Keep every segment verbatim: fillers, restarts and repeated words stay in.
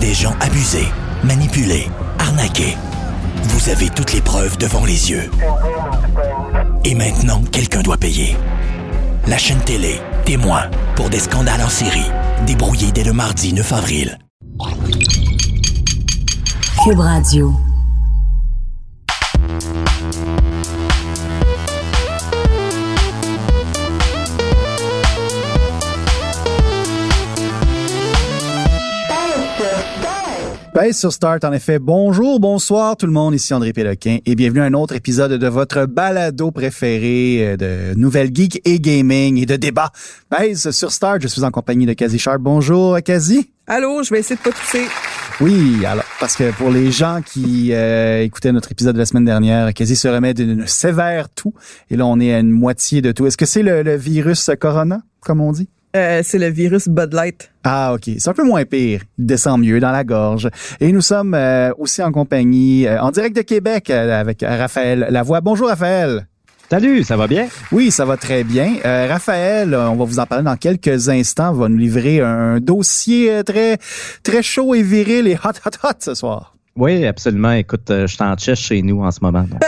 des gens abusés, manipulés, arnaqués. Vous avez toutes les preuves devant les yeux. Et maintenant, quelqu'un doit payer. La chaîne télé, témoin, pour des scandales en série, débrouillés dès le mardi neuf avril. Cube Radio. Pèse sur Start, en effet. Bonjour, bonsoir tout le monde, ici André Péloquin et bienvenue à un autre épisode de votre balado préféré de nouvelles geeks et gaming et de débats. Pèse sur Start, je suis en compagnie de Kazi Sharp. Bonjour Kazi. Allô, je vais essayer de pas tousser. Oui, alors, parce que pour les gens qui euh, écoutaient notre épisode de la semaine dernière, Kazi se remet d'une sévère toux et là on est à une moitié de tout. Est-ce que c'est le, le virus Corona, comme on dit? Euh, c'est le virus Bud Light. Ah, OK. C'est un peu moins pire. Il descend mieux dans la gorge. Et nous sommes euh, aussi en compagnie, euh, en direct de Québec, euh, avec Raphaël Lavoie. Bonjour, Raphaël. Salut, ça va bien? Oui, ça va très bien. Euh, Raphaël, on va vous en parler dans quelques instants, va nous livrer un dossier très, très chaud et viril et hot, hot, hot ce soir. Oui, absolument. Écoute, je suis en chess chez nous en ce moment. Donc,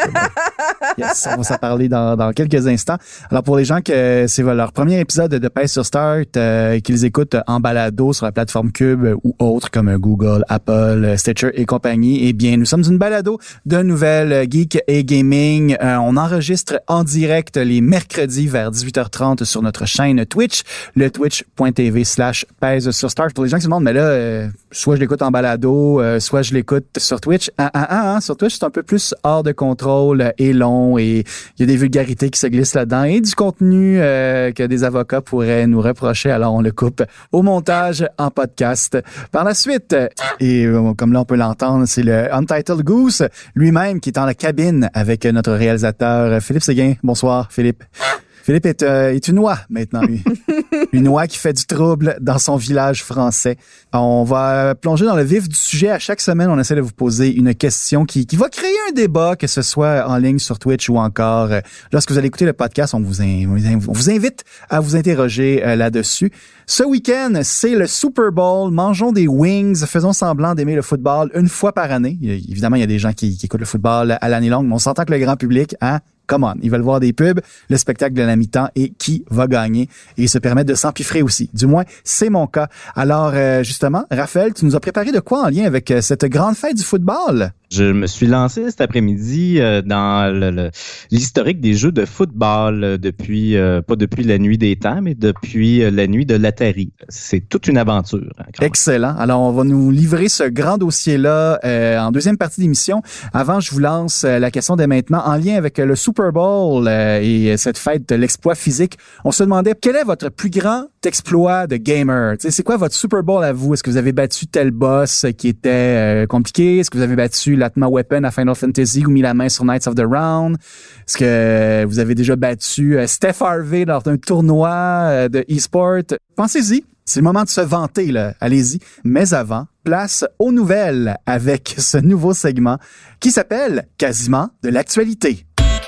yes, on va s'en parler dans, dans quelques instants. Alors, pour les gens que c'est leur premier épisode de Pèse sur Start, euh, qu'ils écoutent en balado sur la plateforme Cube ou autres comme Google, Apple, Stitcher et compagnie, eh bien, nous sommes une balado de nouvelles geek et gaming. Euh, on enregistre en direct les mercredis vers dix-huit heures trente sur notre chaîne Twitch, le twitch.tv slash Pèse sur Start. Pour les gens qui se demandent, mais là, euh, soit je l'écoute en balado, euh, soit je l'écoute sur Twitch. Ah, ah, ah, ah, sur Twitch, c'est un peu plus hors de contrôle et long et il y a des vulgarités qui se glissent là-dedans et du contenu euh, que des avocats pourraient nous reprocher. Alors, on le coupe au montage en podcast. Par la suite, et euh, comme là, on peut l'entendre, c'est le Untitled Goose lui-même qui est dans la cabine avec notre réalisateur Philippe Séguin. Bonsoir, Philippe. Philippe est, euh, est une oie maintenant. Une oie qui fait du trouble dans son village français. On va plonger dans le vif du sujet. À chaque semaine, on essaie de vous poser une question qui, qui va créer un débat, que ce soit en ligne sur Twitch ou encore euh, lorsque vous allez écouter le podcast, on vous, in, on vous invite à vous interroger euh, là-dessus. Ce week-end, c'est le Super Bowl. Mangeons des wings, faisons semblant d'aimer le football une fois par année. Il y a, évidemment, il y a des gens qui, qui écoutent le football à l'année longue, mais on s'entend que le grand public, hein, come on, ils veulent voir des pubs, le spectacle de la mi-temps et qui va gagner. Et ils se permettent de s'empiffrer aussi. Du moins, c'est mon cas. Alors, euh, justement, Raphaël, tu nous as préparé de quoi en lien avec euh, cette grande fête du football? Je me suis lancé cet après-midi euh, dans le, le, l'historique des jeux de football euh, depuis, euh, pas depuis la nuit des temps, mais depuis euh, la nuit de l'Atari. C'est toute une aventure. Hein, excellent. Alors, on va nous livrer ce grand dossier-là euh, en deuxième partie d'émission. Avant, je vous lance euh, la question dès maintenant en lien avec euh, le Super Bowl euh, et cette fête de l'exploit physique. On se demandait, quel est votre plus grand exploit de gamer? T'sais, c'est quoi votre Super Bowl à vous? Est-ce que vous avez battu tel boss qui était euh, compliqué? Est-ce que vous avez battu l'Atma Weapon à Final Fantasy ou mis la main sur Knights of the Round? Est-ce que vous avez déjà battu euh, Steph Harvey lors d'un tournoi euh, de e-sport? Pensez-y. C'est le moment de se vanter, là. Allez-y. Mais avant, place aux nouvelles avec ce nouveau segment qui s'appelle Quasiment de l'actualité.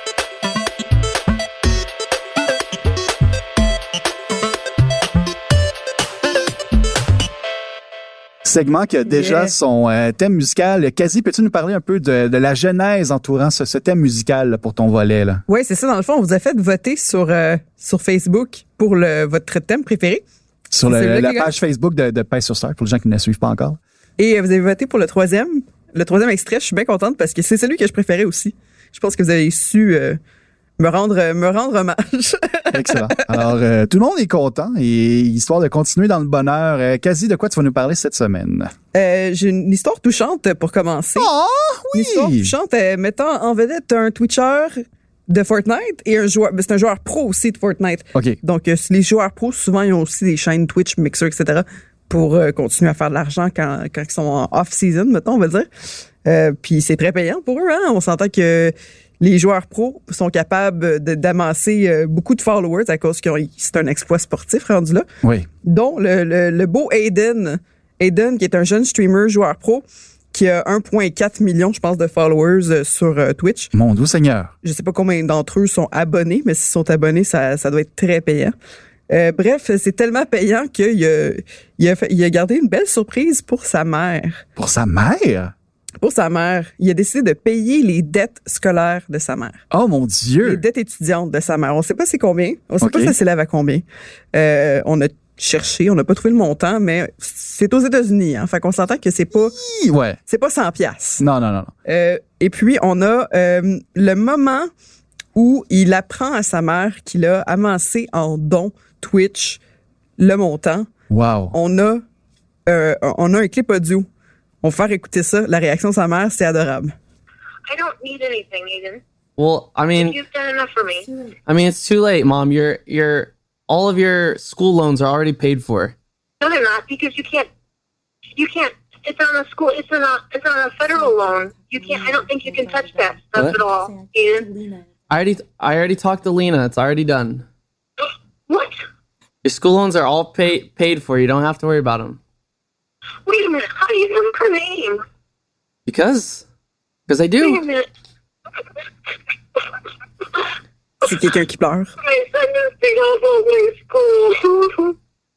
Segment qui a déjà yeah. son euh, thème musical. Kazi, peux-tu nous parler un peu de, de la genèse entourant ce, ce thème musical là, pour ton volet? Là? Oui, c'est ça. Dans le fond, on vous a fait voter sur, euh, sur Facebook pour le, votre thème préféré. Sur le, la page Facebook de, de Pèse sur Start, pour les gens qui ne la suivent pas encore. Et euh, vous avez voté pour le troisième. Le troisième extrait, je suis bien contente parce que c'est celui que je préférais aussi. Je pense que vous avez su... Euh, Me rendre, me rendre hommage. Excellent. Alors, euh, tout le monde est content et histoire de continuer dans le bonheur, euh, Kazi, de quoi tu vas nous parler cette semaine? Euh, j'ai une histoire touchante pour commencer. Oh, oui! Une histoire touchante euh, mettant en vedette un Twitcher de Fortnite et un joueur, ben c'est un joueur pro aussi de Fortnite. OK. Donc, euh, les joueurs pros, souvent, ils ont aussi des chaînes Twitch, Mixer, et cetera pour euh, continuer à faire de l'argent quand, quand ils sont en off-season, mettons, on va dire. Euh, puis c'est très payant pour eux, hein? On s'entend que les joueurs pros sont capables de, d'amasser euh, beaucoup de followers à cause que c'est un exploit sportif rendu là. Oui. Dont le, le, le beau Aiden, Aiden, qui est un jeune streamer, joueur pro, qui a un virgule quatre million, je pense, de followers euh, sur euh, Twitch. Mon doux Seigneur. Je sais pas combien d'entre eux sont abonnés, mais s'ils sont abonnés, ça, ça doit être très payant. Euh, bref, c'est tellement payant qu'il a, il a, fait, il a gardé une belle surprise pour sa mère. Pour sa mère? Pour sa mère. Il a décidé de payer les dettes scolaires de sa mère. Oh mon Dieu! Les dettes étudiantes de sa mère. On ne sait pas c'est combien. On ne sait Okay. pas ça s'élève à combien. Euh, on a cherché, on n'a pas trouvé le montant, mais c'est aux États-Unis. Hein, fait qu'on s'entend que c'est pas, Ouais. c'est pas cent piastres. Non, non, non. non. Euh, et puis, on a euh, le moment où il apprend à sa mère qu'il a avancé en don Twitch le montant. Wow. On a, euh, on a un clip audio. On va faire écouter ça. La réaction de sa mère, c'est adorable. I don't need anything, Aiden. Well, I mean, You've done enough for me. I mean, it's too late, Mom. Your your all of your school loans are already paid for. No, they're not, because you can't. You can't. It's on a school. It's on a. It's on a federal loan. You can't. I don't think you can touch that stuff What? at all, Aiden. I already I already talked to Lena. It's already done. What? Your school loans are all paid paid for. You don't have to worry about them. Wait a minute. How do you know her name? Because because I Wait a do. minute. C'est quelqu'un qui pleure. My son is big old public school.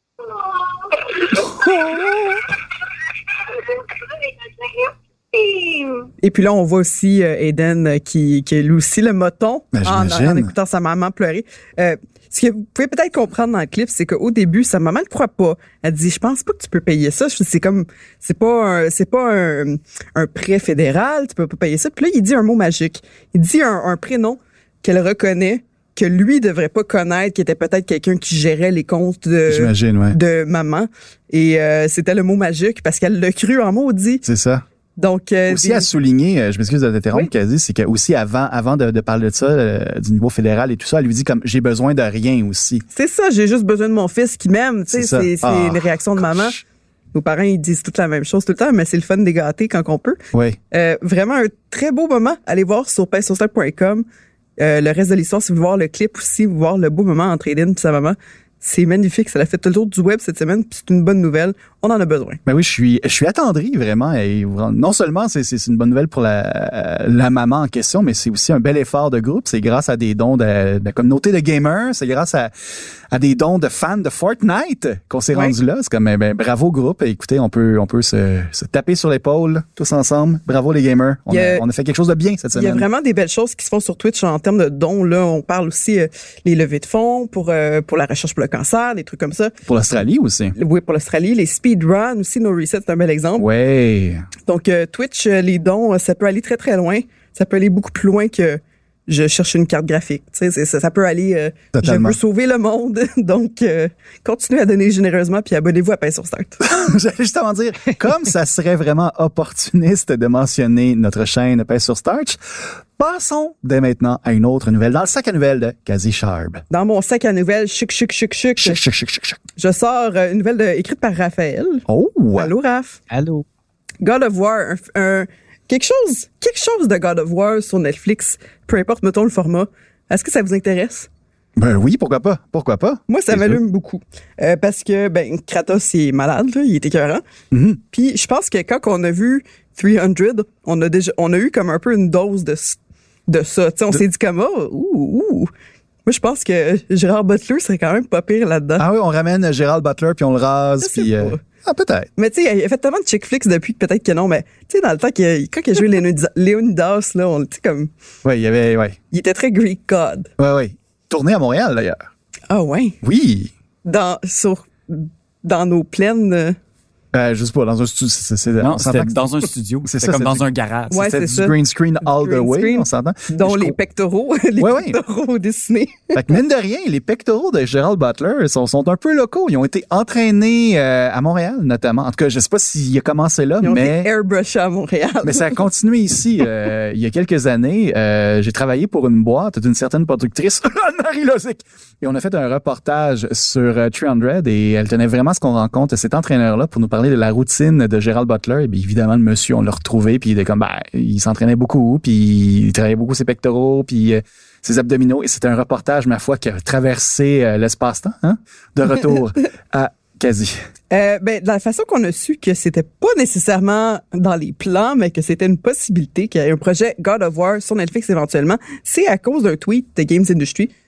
Et puis là, on voit aussi euh, Aiden euh, qui, qui a lui aussi le moton Ben, en, j'imagine. en écoutant sa maman pleurer. Euh, ce que vous pouvez peut-être comprendre dans le clip, c'est qu'au début, sa maman ne croit pas. Elle dit, je pense pas que tu peux payer ça. Je- C'est comme, c'est pas un, c'est pas un, un prêt fédéral, tu peux pas payer ça. Puis là, il dit un mot magique. Il dit un, un prénom qu'elle reconnaît, que lui devrait pas connaître, qui était peut-être quelqu'un qui gérait les comptes de, J'imagine, ouais. de maman. Et euh, c'était le mot magique parce qu'elle l'a cru en maudit. C'est ça. Donc, euh, Aussi des- à souligner, euh, je m'excuse de t'interrompre, Oui. Kazi, c'est que aussi avant, avant de, de parler de ça, euh, du niveau fédéral et tout ça, elle lui dit comme j'ai besoin de rien aussi. c'est ça, j'ai juste besoin de mon fils qui m'aime. Tu sais, C'est ça. c'est c'est Ah, une réaction de maman. gosh. Nos parents, ils disent toute la même chose tout le temps, mais c'est le fun de gâter quand on peut. Oui. Euh, vraiment un très beau moment. Allez voir sur paix sur star point com. Euh, le reste de l'histoire, si vous voulez voir le clip aussi, vous voir le beau moment entre Aiden et sa maman. C'est magnifique. Ça l'a fait tout le tour du web cette semaine, puis c'est une bonne nouvelle. On en a besoin. Ben oui, je suis, je suis attendri vraiment. Et non seulement c'est, c'est une bonne nouvelle pour la, la maman en question, mais c'est aussi un bel effort de groupe. C'est grâce à des dons de, de la communauté de gamers. C'est grâce à, à des dons de fans de Fortnite qu'on s'est Ouais. rendu là. C'est comme, ben, ben, bravo groupe. Écoutez, on peut, on peut se, se taper sur l'épaule tous ensemble. Bravo les gamers. On, Il y a- a, on a fait quelque chose de bien cette Il y a semaine. vraiment des belles choses qui se font sur Twitch en termes de dons. Là, on parle aussi euh, les levées de fonds pour euh, pour la recherche pour le cancer, des trucs comme ça. Pour l'Australie aussi. Oui, pour l'Australie, les speedruns aussi, No Reset, c'est un bel exemple. Ouais. Donc, euh, Twitch, euh, les dons, euh, ça peut aller très, très loin. Ça peut aller beaucoup plus loin que je cherche une carte graphique. Tu sais, c'est- ça, ça peut aller... euh, je Totalement. veux sauver le monde. Donc, euh, continuez à donner généreusement puis abonnez-vous à Pain sur Start. J'allais justement dire, comme ça serait vraiment opportuniste de mentionner notre chaîne Paix sur Starch, passons dès maintenant à une autre nouvelle dans le sac à nouvelles de Kazi Sharp. Dans mon sac à nouvelles, chic, chic, chic, chic, Chic, chic, chic, chic, chic. je sors euh, une nouvelle de- écrite par Raphaël. Oh! Allô, Raph? Allô? God of War, un, un- quelque chose, quelque chose de God of War sur Netflix, peu importe, mettons le format. Est-ce que ça vous intéresse? Ben oui, pourquoi pas? Pourquoi pas? Moi, ça C'est m'allume beaucoup. Euh, parce que, ben, Kratos, il est malade, là, il est écœurant. Mhm. Puis, je pense que quand on a vu trois cents, on a déjà, on a eu comme un peu une dose de, s- de ça. Tu sais, on s'est dit comme, oh, ouh, ouh. Moi, je pense que Gérard Butler serait quand même pas pire là-dedans. Ah oui, on ramène Gérald Butler puis on le rase. Je sais Puis, euh, pas. ah, peut-être. Mais tu sais, il a fait tellement de chick flicks depuis que peut-être que non, mais tu sais, dans le temps, qu'il a- quand il a joué Léonidas, Léonidas, là, on, tu sais, comme, Oui, il y avait, ouais. il était très Greek God. Ouais, ouais. Tourné à Montréal, d'ailleurs. Ah ouais. Oui. Dans, sur, dans nos plaines. euh, Euh, juste pas dans un studio. c'est- c'est- Non, on c'était s'entend que dans un studio. C'est C'était ça, comme c'est dans du- un garage. Ouais, c'était c'est du ça. green screen all the Green way, screen. on s'entend. dont Je les trouve- pectoraux, les Ouais, ouais. pectoraux dessinés. Fait que mine de rien, les pectoraux de Gérald Butler sont, sont un peu locaux. Ils ont été entraînés euh, à Montréal, notamment. En tout cas, je sais pas s'il a commencé là, Ils ont mais... été airbrushés à Montréal. Mais ça a continué ici. Euh, il y a quelques années, euh, j'ai travaillé pour une boîte d'une certaine productrice, Anne-Marie Lozic. Et on a fait un reportage sur euh, trois cents et elle tenait vraiment à ce qu'on rencontre cet entraîneur-là pour nous parler de la routine de Gérald Butler. Et bien évidemment, le monsieur, on l'a retrouvé, puis il était comme, ben, il s'entraînait beaucoup, puis il travaillait beaucoup ses pectoraux, puis euh, ses abdominaux. Et c'était un reportage, ma foi, qui a traversé euh, l'espace-temps, hein, de retour à Kazi. Euh, ben, de la façon qu'on a su que c'était pas nécessairement dans les plans, mais que c'était une possibilité qu'il y ait un projet God of War sur Netflix éventuellement, c'est à cause d'un tweet de Games Industry.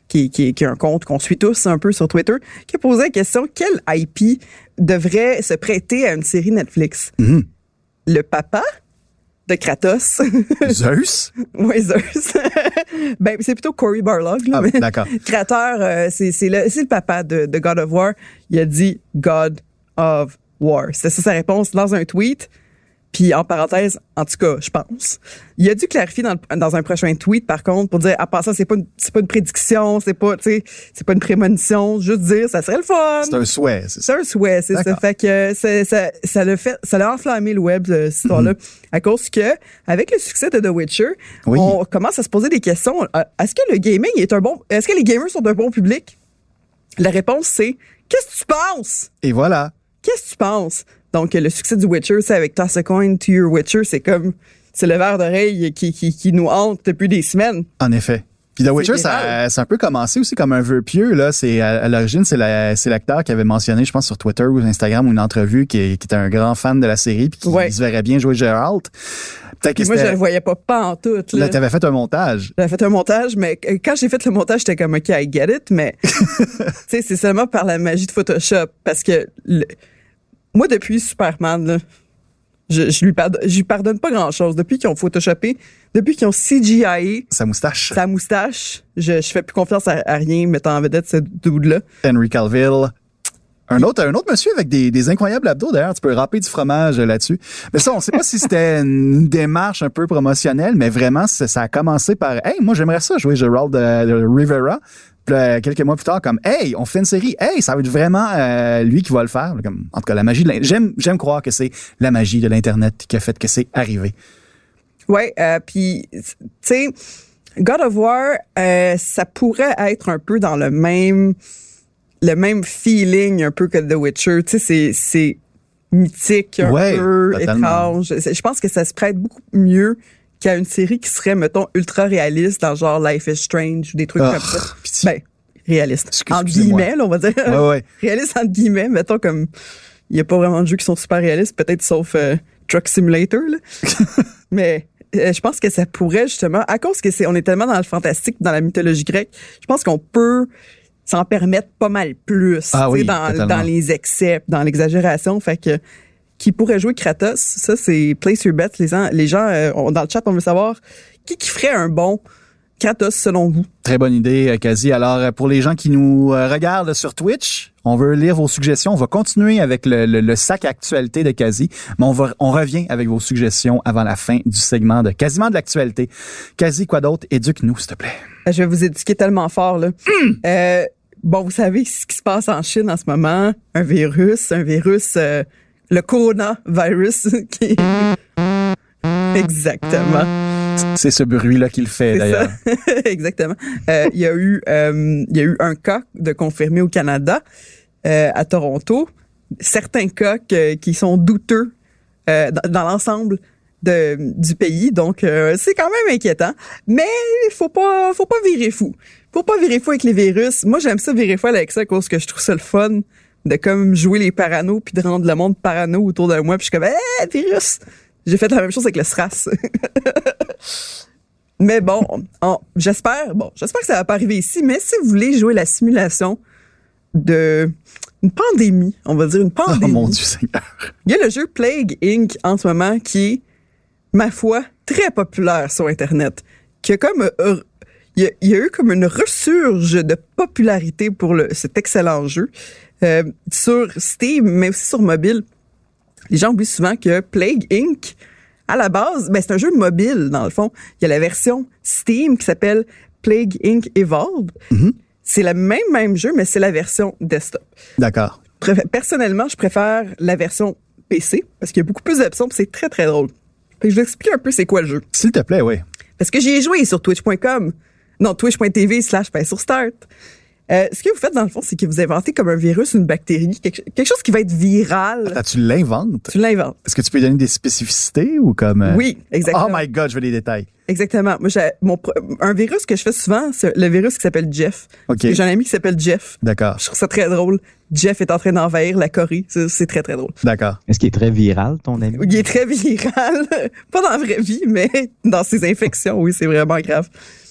qui, qui, qui est un compte qu'on suit tous un peu sur Twitter, qui a posé la question, quel I P devrait se prêter à une série Netflix? Mm-hmm. Le papa de Kratos. Zeus? Oui, Zeus. ben, c'est plutôt Cory Barlog. Là, Ah, mais d'accord. Créateur, euh, c'est, c'est, le, c'est le papa de, de God of War. Il a dit God of War. C'était ça sa réponse dans un tweet. Puis en parenthèse, en tout cas, je pense. Il a dû clarifier dans, le, dans un prochain tweet, par contre, pour dire, à part ça, c'est pas une, c'est pas une prédiction, c'est pas, tu sais, c'est pas une prémonition, juste dire, ça serait le fun. C'est un souhait, c'est ça. C'est un souhait, c'est D'accord. ça. Fait que ça, ça, ça l'a fait, ça l'a enflammé le web, cette histoire-là, mm-hmm. à cause que, avec le succès de The Witcher, oui. on commence à se poser des questions. Est-ce que le gaming est un bon, est-ce que les gamers sont un bon public? La réponse, c'est, qu'est-ce que tu penses? Et voilà. Qu'est-ce que tu penses? Donc, le succès du Witcher, c'est avec Toss a Coin to Your Witcher, c'est comme, c'est le verre d'oreille qui, qui, qui nous hante depuis des semaines. En effet. Puis The Witcher, ça, ça a un peu commencé aussi comme un vœu pieux, là. C'est, à, à l'origine, c'est, la, c'est l'acteur qui avait mentionné, je pense, sur Twitter ou Instagram ou une entrevue qui, qui était un grand fan de la série puis qui ouais. se verrait bien jouer Geralt. Peut-être que moi, je le voyais pas pas en tout. Là, là t'avais fait un montage. J'avais fait un montage, mais quand j'ai fait le montage, j'étais comme, OK, I get it, mais, tu sais, c'est seulement par la magie de Photoshop parce que, le, moi, depuis Superman, là, je, je lui pardonne, je lui pardonne pas grand-chose. Depuis qu'ils ont photoshopé, depuis qu'ils ont C G I sa moustache, sa moustache, je, je fais plus confiance à, à rien mettant en vedette ce dude-là. Henry Cavill. Un autre, un autre monsieur avec des, des incroyables abdos, d'ailleurs. Tu peux râper du fromage là-dessus. Mais ça, on sait pas si c'était une démarche un peu promotionnelle, mais vraiment, ça, ça a commencé par, hey, moi, j'aimerais ça jouer Geralt de, de Rivera. Puis là, quelques mois plus tard, comme, hey, on fait une série. Hey, ça va être vraiment euh, lui qui va le faire. Comme, en tout cas, la magie de l'Internet. J'aime, j'aime croire que c'est la magie de l'Internet qui a fait que c'est arrivé. Ouais, euh, puis, tu sais, God of War, euh, ça pourrait être un peu dans le même, le même feeling un peu que The Witcher. Tu sais, c'est, c'est mythique, un ouais, peu totalement. étrange. Je pense que ça se prête beaucoup mieux qu'à une série qui serait, mettons, ultra réaliste, dans genre Life is Strange ou des trucs oh, comme ça. Pitié. Ben, réaliste. Excuse, entre guillemets, là, on va dire. Ouais, ouais. Réaliste entre guillemets, mettons comme, il n'y a pas vraiment de jeux qui sont super réalistes, peut-être sauf euh, Truck Simulator, là. Mais euh, je pense que ça pourrait justement, à cause que c'est, on est tellement dans le fantastique, dans la mythologie grecque, je pense qu'on peut s'en permettre pas mal plus, ah, oui, dans, totalement. dans les excès, dans l'exagération. Fait que, qui pourrait jouer Kratos, ça c'est Place Your Bets. Les gens, les gens euh, on, dans le chat, on veut savoir qui qui ferait un bon Kratos selon vous. Très bonne idée, Kazi. Alors, pour les gens qui nous regardent sur Twitch, on veut lire vos suggestions. On va continuer avec le, le, le sac actualité de Kazi, mais on, va, on revient avec vos suggestions avant la fin du segment de Quasiment de l'actualité. Kazi, quoi d'autre? Éduque-nous, s'il te plaît. Je vais vous éduquer tellement fort, là. Mm. Euh, bon, vous savez ce qui se passe en Chine en ce moment. Un virus, un virus... Euh, le coronavirus qui exactement. C'est ce bruit-là qu'il fait, c'est d'ailleurs. Exactement. Euh, il y a eu, euh, il y a eu un cas de confirmé au Canada, euh, à Toronto. Certains cas que, qui sont douteux euh, dans, dans l'ensemble de, du pays. Donc, euh, c'est quand même inquiétant. Mais il faut pas, faut pas virer fou. Faut pas virer fou avec les virus. Moi, j'aime ça virer fou avec ça à cause que je trouve ça le fun de comme jouer les paranos puis de rendre le monde parano autour de moi. Puis je suis comme, hé, virus! J'ai fait la même chose avec le S R A S. Mais bon, on, j'espère, bon, j'espère que ça va pas arriver ici, mais si vous voulez jouer la simulation de une pandémie, on va dire une pandémie. Oh mon Dieu Seigneur. Il y a le jeu Plague Incorporated en ce moment qui est, ma foi, très populaire sur Internet. Qui a comme, euh, il, y a, il y a eu comme une resurge de popularité pour le, cet excellent jeu. Euh, sur Steam, mais aussi sur mobile. Les gens oublient souvent que Plague Incorporated, à la base, ben c'est un jeu mobile, dans le fond. Il y a la version Steam qui s'appelle Plague Incorporated Evolved. Mm-hmm. C'est le même, même jeu, mais c'est la version desktop. D'accord. Personnellement, je préfère la version P C, parce qu'il y a beaucoup plus d'options, puis c'est très, très drôle. Fait que je vais expliquer un peu c'est quoi le jeu. S'il te plaît, oui. Parce que j'y ai joué sur twitch point com. Non, twitch point t v slash pain sur start. Euh, ce que vous faites, dans le fond, c'est que vous inventez comme un virus, une bactérie, quelque, quelque chose qui va être viral. Attends, tu l'inventes? Tu l'inventes. Est-ce que tu peux donner des spécificités ou comme... Euh... Oui, exactement. Oh my God, je veux des détails. Exactement. Moi, j'ai mon un virus que je fais souvent, c'est le virus qui s'appelle Jeff. OK. J'ai un ami qui s'appelle Jeff. D'accord. Je trouve ça très drôle. Jeff est en train d'envahir la Corée. C'est, c'est très, très drôle. D'accord. Est-ce qu'il est très viral, ton ami? Il est très viral. Pas dans la vraie vie, mais dans ses infections, oui, c'est vraiment grave.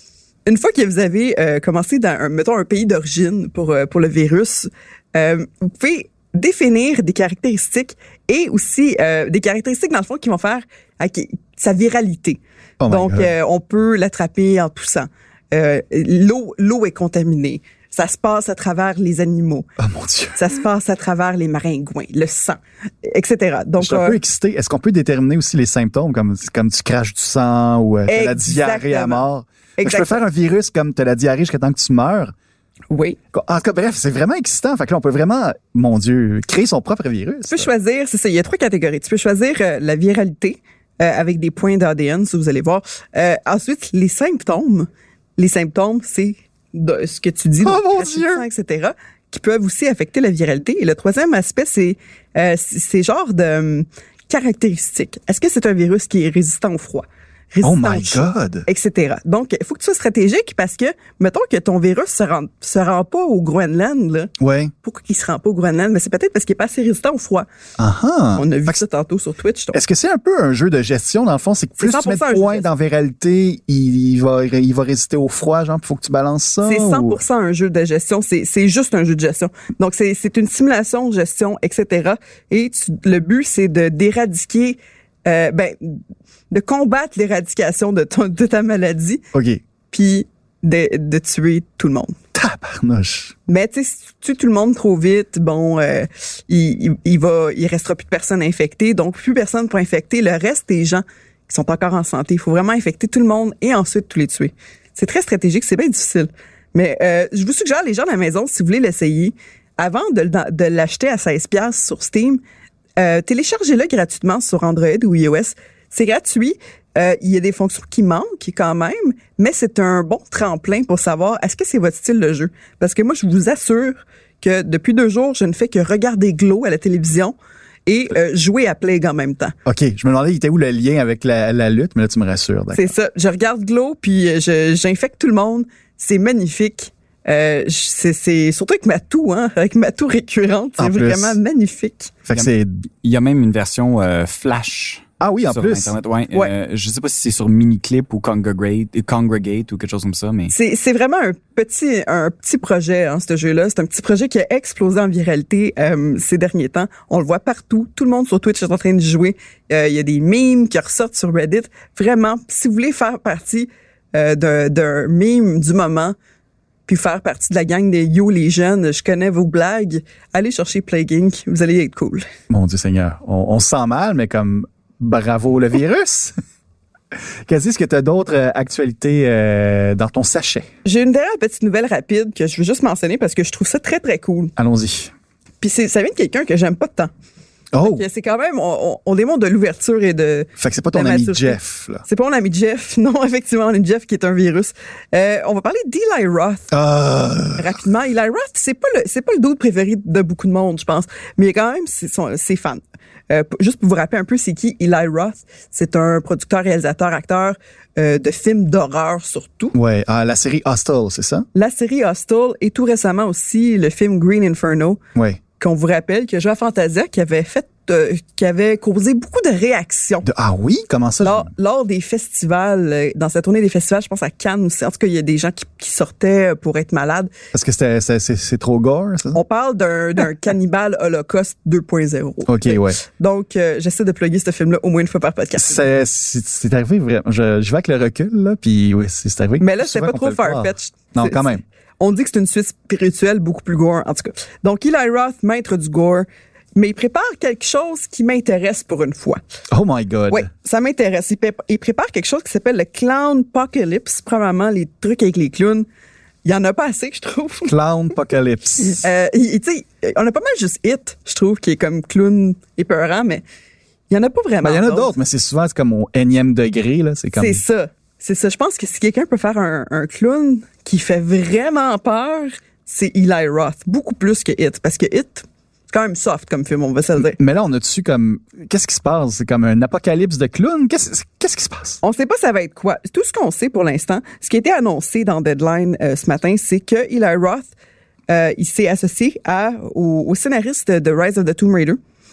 une fois que vous avez euh, commencé dans, un, mettons, un pays d'origine pour, euh, pour le virus, euh, vous pouvez définir des caractéristiques et aussi euh, des caractéristiques, dans le fond, qui vont faire okay, sa viralité. Oh Donc, euh, on peut l'attraper en toussant. Euh, l'eau, l'eau est contaminée. Ça se passe à travers les animaux. Oh mon Dieu. Ça se passe à travers les maringouins, le sang, et cetera. Donc, je suis un euh, peu excité. Est-ce qu'on peut déterminer aussi les symptômes, comme, comme tu craches du sang ou euh, t'as la diarrhée à mort? Je peux faire un virus comme t'as la diarrhée jusqu'à temps que tu meurs. Oui. En tout cas, bref, c'est vraiment excitant. Fait que là, on peut vraiment, mon Dieu, créer son propre virus. Tu peux choisir, c'est ça, il y a trois catégories. Tu peux choisir euh, la viralité euh, avec des points d'A D N, si vous allez voir. Euh, ensuite, les symptômes. Les symptômes, c'est de, ce que tu dis, oh donc, mon Dieu, sang, et cetera, qui peuvent aussi affecter la viralité. Et le troisième aspect, c'est euh, c'est genre de euh, caractéristiques. Est-ce que c'est un virus qui est résistant au froid? Oh my God! et cetera. Donc, il faut que tu sois stratégique parce que, mettons que ton virus se rend, se rend pas au Groenland, là. Ouais. Pourquoi qu'il se rend pas au Groenland? Mais c'est peut-être parce qu'il est pas assez résistant au froid. Uh-huh. On a vu ça tantôt sur Twitch. Donc. Est-ce que c'est un peu un jeu de gestion, dans le fond? C'est que plus tu mets de points dans viralité, il, il, va, il va résister au froid, genre, il faut que tu balances ça? C'est cent pour cent ou... un jeu de gestion. C'est, c'est juste un jeu de gestion. Donc, c'est, c'est une simulation de gestion, et cetera. Et tu, le but, c'est de d'éradiquer, euh, ben, de combattre l'éradication de, ton, de ta maladie. OK. Puis de, de tuer tout le monde. Tabarnouche. Mais tu sais, si tu tues tout le monde trop vite, bon, euh, il, il, il va, il restera plus de personnes infectées. Donc, plus personne pour infecter le reste des gens qui sont encore en santé. Il faut vraiment infecter tout le monde et ensuite tous les tuer. C'est très stratégique, c'est bien difficile. Mais euh, je vous suggère, les gens à la maison, si vous voulez l'essayer, avant de, de l'acheter à seize dollars sur Steam, euh, téléchargez-le gratuitement sur Android ou iOS. C'est gratuit. Euh, il y a des fonctions qui manquent quand même, mais c'est un bon tremplin pour savoir est-ce que c'est votre style de jeu. Parce que moi, je vous assure que depuis deux jours, je ne fais que regarder Glow à la télévision et euh, jouer à Plague en même temps. OK. Je me demandais, il était où le lien avec la, la lutte, mais là, tu me rassures. D'accord. C'est ça. Je regarde Glow, puis je, j'infecte tout le monde. C'est magnifique. Euh, c'est, c'est surtout avec ma toux, hein, avec ma toux récurrente. C'est vraiment magnifique. Fait que c'est... Il y a même une version euh, Flash. Ah oui, en sur plus. Internet, ouais. ouais. Euh, je sais pas si c'est sur Miniclip ou Congregate, Congregate ou quelque chose comme ça, mais c'est c'est vraiment un petit un petit projet, hein, ce jeu-là. C'est un petit projet qui a explosé en viralité euh, ces derniers temps. On le voit partout. Tout le monde sur Twitch est en train de jouer. Euh, il y a des memes qui ressortent sur Reddit. Vraiment, si vous voulez faire partie euh, d'un d'un meme du moment, puis faire partie de la gang des Yo les jeunes, je connais vos blagues, allez chercher Plague Incorporated. Vous allez être cool. Mon Dieu Seigneur, on, on se sent mal, mais comme bravo le virus. Qu'est-ce est-ce que tu as d'autres euh, actualités euh, dans ton sachet? J'ai une dernière petite nouvelle rapide que je veux juste mentionner parce que je trouve ça très, très cool. Allons-y. Puis c'est, ça vient de quelqu'un que j'aime pas tant. Oh! C'est quand même, on, on démontre de l'ouverture et de... Fait que c'est pas ton ami Jeff, là. C'est pas mon ami Jeff. Non, effectivement, mon ami Jeff qui est un virus. Euh, on va parler d'Eli Roth. Uh... Rapidement. Eli Roth, c'est pas le, c'est pas le dude préféré de beaucoup de monde, je pense. Mais quand même, c'est son, ses fans. Euh, juste pour vous rappeler un peu, c'est qui Eli Roth? C'est un producteur, réalisateur, acteur euh, de films d'horreur surtout. Ouais, ah, la série Hostel, c'est ça? La série Hostel et tout récemment aussi le film Green Inferno. Ouais. Qu'on vous rappelle que joué à Fantasia, qui avait fait, euh, qui avait causé beaucoup de réactions. De, ah oui? Comment ça? Lors, lors des festivals, euh, dans cette tournée des festivals, je pense à Cannes aussi. En tout cas, il y a des gens qui, qui sortaient pour être malades. Parce que c'était, c'est, c'est, c'est trop gore, c'est ça? On parle d'un, d'un cannibale holocauste deux point zéro. OK, ouais. Donc, euh, j'essaie de plugger ce film-là au moins une fois par podcast. C'est, c'est, c'est arrivé vraiment. Je, je vais avec le recul, là, puis oui, c'est, c'est arrivé. Mais là, c'est pas trop far-fetched. Non, c'est, quand même. On dit que c'est une suite spirituelle beaucoup plus gore, en tout cas. Donc, Eli Roth, maître du gore, mais il prépare quelque chose qui m'intéresse pour une fois. Oh my God. Oui, ça m'intéresse. Il, pré- il prépare quelque chose qui s'appelle le Clown Apocalypse, probablement les trucs avec les clowns. Il y en a pas assez, je trouve. Clown Apocalypse. euh, tu sais, on a pas mal juste It, je trouve, qui est comme clown épeurant, mais il y en a pas vraiment. Ben, il y en a d'autres, d'autres, mais c'est souvent c'est comme au énième degré, là. C'est comme. C'est ça. C'est ça. Je pense que si quelqu'un peut faire un, un clown qui fait vraiment peur, c'est Eli Roth. Beaucoup plus que It. Parce que It, c'est quand même soft comme film, on va se le dire. Mais là, on a dessus comme. Qu'est-ce qui se passe? C'est comme un apocalypse de clowns? Qu'est-ce, qu'est-ce qui se passe? On sait pas ça va être quoi. Tout ce qu'on sait pour l'instant, ce qui a été annoncé dans Deadline euh, ce matin, c'est que Eli Roth, euh, il s'est associé à, au, au scénariste de Rise of the Tomb Raider.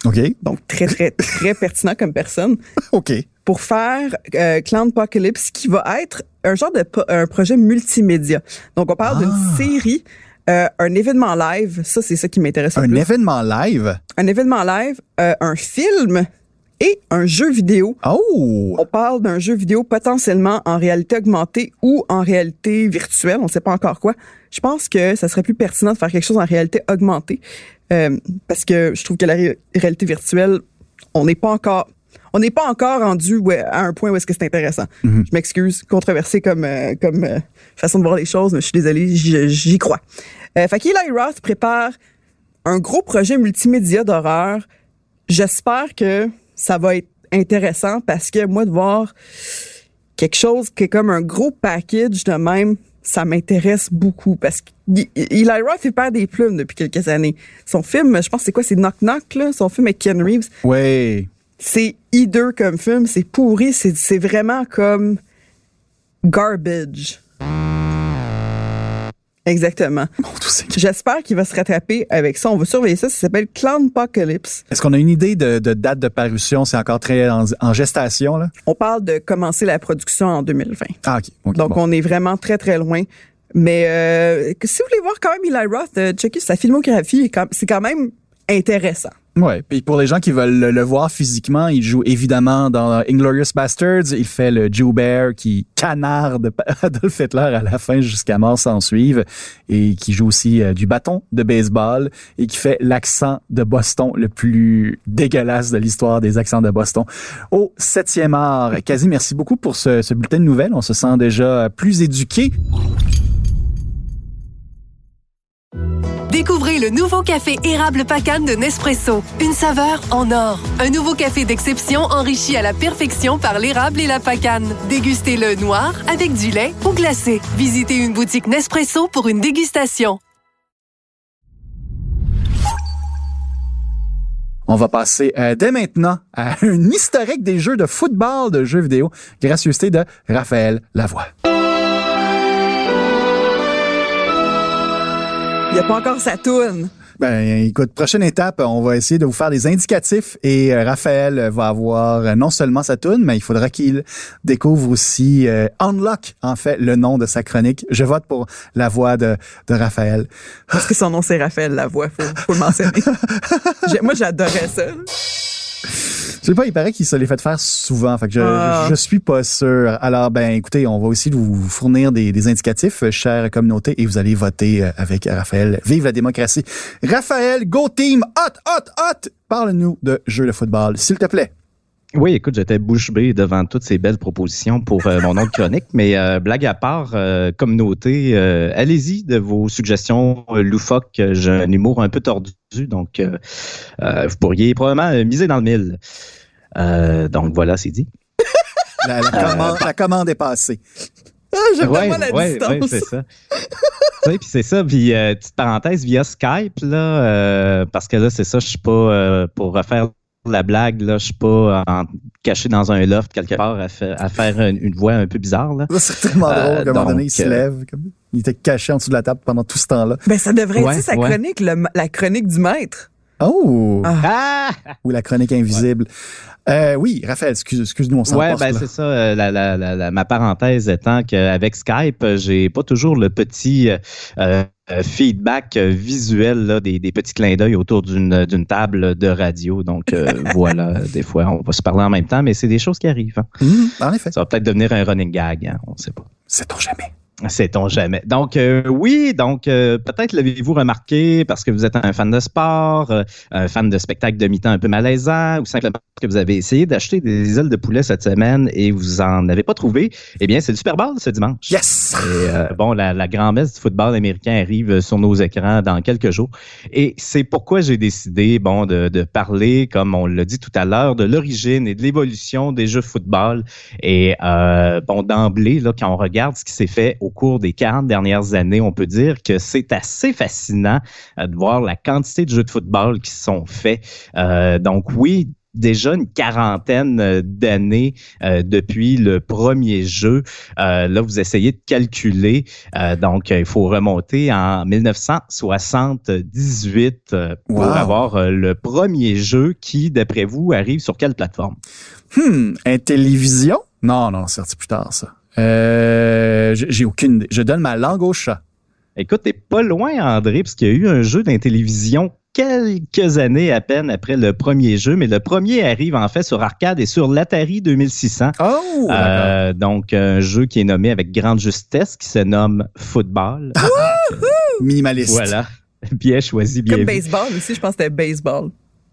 OK. Donc, très, très, très pertinent comme personne. OK. Pour faire euh, Clownpocalypse, qui va être un genre de po- un projet multimédia. Donc, on parle Ah. d'une série, euh, un événement live. Ça, c'est ça qui m'intéresse le Un plus. événement live? Un événement live, euh, un film et un jeu vidéo. Oh! On parle d'un jeu vidéo potentiellement en réalité augmentée ou en réalité virtuelle. On ne sait pas encore quoi. Je pense que ça serait plus pertinent de faire quelque chose en réalité augmentée euh, parce que je trouve que la ré- réalité virtuelle, on n'est pas encore... On n'est pas encore rendu ouais, à un point où est-ce que c'est intéressant. Mm-hmm. Je m'excuse, controversé comme euh, comme euh, façon de voir les choses, mais je suis désolée, j'y, j'y crois. Euh, fait qu'Eli Roth prépare un gros projet multimédia d'horreur. J'espère que ça va être intéressant parce que moi, de voir quelque chose qui est comme un gros package de même, ça m'intéresse beaucoup parce qu'Eli Roth, il perd des plumes depuis quelques années. Son film, je pense, c'est quoi? C'est Knock Knock, là? Son film avec Ken Reeves. Ouais. C'est hideux comme film, c'est pourri, c'est, c'est vraiment comme garbage. Exactement. Bon, tout c'est- J'espère qu'il va se rattraper avec ça. On va surveiller ça. Ça s'appelle Clownpocalypse. Est-ce qu'on a une idée de, de date de parution? C'est encore très en, en gestation, là? On parle de commencer la production en deux mille vingt. Ah, OK. OK, Donc, bon. on est vraiment très, très loin. Mais euh, si vous voulez voir quand même Eli Roth, euh, checker sa filmographie, c'est quand même intéressant. Ouais. Puis pour les gens qui veulent le, le voir physiquement, il joue évidemment dans Inglourious Bastards. Il fait le Joe Bear qui canarde Adolf Hitler à la fin jusqu'à mort s'en suive, et qui joue aussi euh, du bâton de baseball et qui fait l'accent de Boston le plus dégueulasse de l'histoire des accents de Boston au septième art. Quasi, merci beaucoup pour ce, ce bulletin de nouvelles. On se sent déjà plus éduqué. Découvrez le nouveau café érable Pacane de Nespresso. Une saveur en or. Un nouveau café d'exception enrichi à la perfection par l'érable et la pacane. Dégustez-le noir, avec du lait ou glacé. Visitez une boutique Nespresso pour une dégustation. On va passer euh, dès maintenant à un historique des jeux de football de jeux vidéo, gracieuseté de Raphaël Lavoie. Il n'y a pas encore sa toune. Ben, écoute, prochaine étape, on va essayer de vous faire des indicatifs et euh, Raphaël va avoir euh, non seulement sa toune, mais il faudra qu'il découvre aussi euh, Unlock, en fait, le nom de sa chronique. Je vote pour la voix de, de Raphaël. Parce que son nom, c'est Raphaël Lavoie. Faut, faut le mentionner. J'ai- moi, j'adorais ça. Je sais pas, il paraît qu'il se l'est fait faire souvent, fait que je, Ah. je, je suis pas sûr. Alors, ben, écoutez, on va aussi vous fournir des, des indicatifs, euh, chère communauté, et vous allez voter euh, avec Raphaël. Vive la démocratie. Raphaël, go team, hot, hot, hot! Parle-nous de jeux de football, s'il te plaît. Oui, écoute, j'étais bouche bée devant toutes ces belles propositions pour euh, mon autre chronique, mais euh, blague à part, euh, communauté, euh, allez-y de vos suggestions euh, loufoques. J'ai un humour un peu tordu, donc euh, euh, vous pourriez probablement euh, miser dans le mille. Euh, donc voilà, c'est dit. La, la, commande, la commande est passée. Ah, j'aime Ouais, tellement la ouais, distance. ouais, c'est ça. Oui, puis c'est ça. Puis euh, petite parenthèse via Skype là, euh, parce que là c'est ça, je suis pas euh, pour refaire la blague là, je suis pas en, caché dans un loft quelque part à, fa- à faire une, une voix un peu bizarre là. Ça, c'est tellement Euh, drôle qu'à un moment donné, il donc, se euh, lève. Comme, il était caché en dessous de la table pendant tout ce temps-là. Ben, ça devrait Ouais, être sa ouais. chronique, le- la chronique du maître. Oh! Ah. Ah! Ou la chronique invisible. Euh, oui, Raphaël, excuse, excuse-nous, on s'en Ouais, passe, ben là. c'est ça. euh, La, la, la, la- ma parenthèse étant qu'avec Skype, euh, j'ai pas toujours le petit euh, euh, feedback euh, visuel là, des, des petits clins d'œil autour d'une d'une table de radio. Donc euh, voilà, des fois on va se parler en même temps, mais c'est des choses qui arrivent. hein. Mmh, en effet. Ça va peut-être devenir un running gag, hein, on ne sait pas. Sait-on jamais. Sait-on jamais. Donc, euh, oui, donc euh, peut-être l'avez-vous remarqué parce que vous êtes un fan de sport, euh, un fan de spectacles de mi-temps un peu malaisants, ou simplement parce que vous avez essayé d'acheter des ailes de poulet cette semaine et vous en avez pas trouvé. Eh bien, c'est le Super Bowl ce dimanche. Yes! Et, euh, bon, la, la grand-messe du football américain arrive sur nos écrans dans quelques jours. Et c'est pourquoi j'ai décidé, bon, de, de parler, comme on l'a dit tout à l'heure, de l'origine et de l'évolution des jeux de football. Et, euh, bon, d'emblée, là, quand on regarde ce qui s'est fait au cours des quarante dernières années, on peut dire que c'est assez fascinant euh, de voir la quantité de jeux de football qui sont faits. Euh, donc, oui, déjà une quarantaine d'années euh, depuis le premier jeu. Euh, là, vous essayez de calculer. Euh, donc, il faut remonter en dix-neuf cent soixante-dix-huit euh, pour wow. avoir euh, le premier jeu qui, d'après vous, arrive sur quelle plateforme? Hmm, Intellivision? Non, non, c'est sorti plus tard, ça. Euh, j'ai aucune idée. Je donne ma langue au chat. Écoute, t'es pas loin, André, parce qu'il y a eu un jeu d'Intellivision quelques années à peine après le premier jeu, mais le premier arrive en fait sur arcade et sur l'Atari deux mille six cents. Oh! Euh, donc, un jeu qui est nommé avec grande justesse, qui se nomme Football. Ah, donc, euh, minimaliste. Voilà. Bien choisi, bien Comme vu. baseball aussi, je pense que c'était baseball.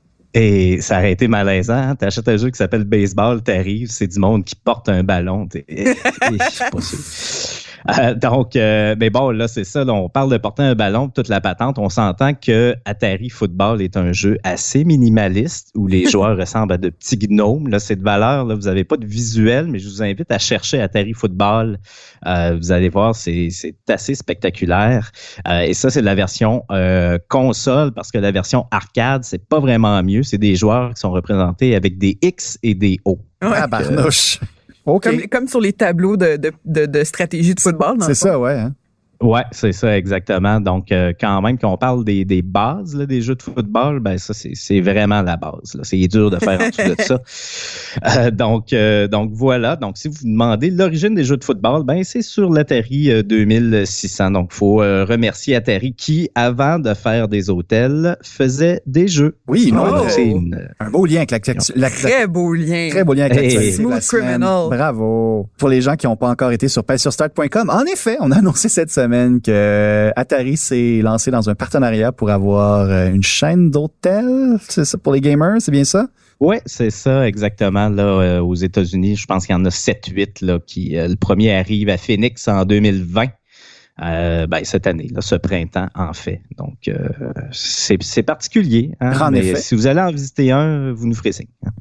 Et ça aurait été malaisant. Hein? T'achètes un jeu qui s'appelle Baseball, t'arrives, c'est du monde qui porte un ballon. T'es... Je suis pas sûr. Euh, donc, euh, mais bon, là, c'est ça. Là, on parle de porter un ballon, toute la patente. On s'entend que Atari Football est un jeu assez minimaliste où les joueurs ressemblent à de petits gnomes. Là, c'est de valeur. Là, vous n'avez pas de visuel, mais je vous invite à chercher Atari Football. Euh, vous allez voir, c'est, c'est assez spectaculaire. Euh, et ça, c'est de la version euh, console parce que la version arcade, c'est pas vraiment mieux. C'est des joueurs qui sont représentés avec des X et des O. Ouais, ah, barnouche. Okay. Comme, comme sur les tableaux de, de, de, de stratégie de football. C'est ça, ouais. Hein? Ouais, c'est ça, exactement. Donc, euh, quand même, qu'on parle des, des bases là, des jeux de football, ben ça, c'est, c'est vraiment la base. Là. C'est dur de faire en dessous de ça. Euh, donc, euh, donc, voilà. Donc, si vous vous demandez l'origine des jeux de football, ben c'est sur l'Atari euh, deux mille six cents. Donc, il faut euh, remercier Atari qui, avant de faire des hôtels, faisait des jeux. Oui, non, oh, c'est une, un beau lien avec l'actualité. La, très beau lien. Très beau lien avec l'actualité. Hey, Smooth Criminal. Bravo. Pour les gens qui n'ont pas encore été sur page sur start point com, en effet, on a annoncé cette semaine que Atari s'est lancé dans un partenariat pour avoir une chaîne d'hôtels, c'est ça, pour les gamers, c'est bien ça? Oui, c'est ça, exactement. Là, euh, aux États-Unis, je pense qu'il y en a sept huit là, qui euh, le premier arrive à Phoenix en deux mille vingt. Euh, ben, cette année, là, ce printemps, en fait. Donc, euh, c'est, c'est particulier. Hein, en mais effet. Si vous allez en visiter un, vous nous ferez signe. Hein.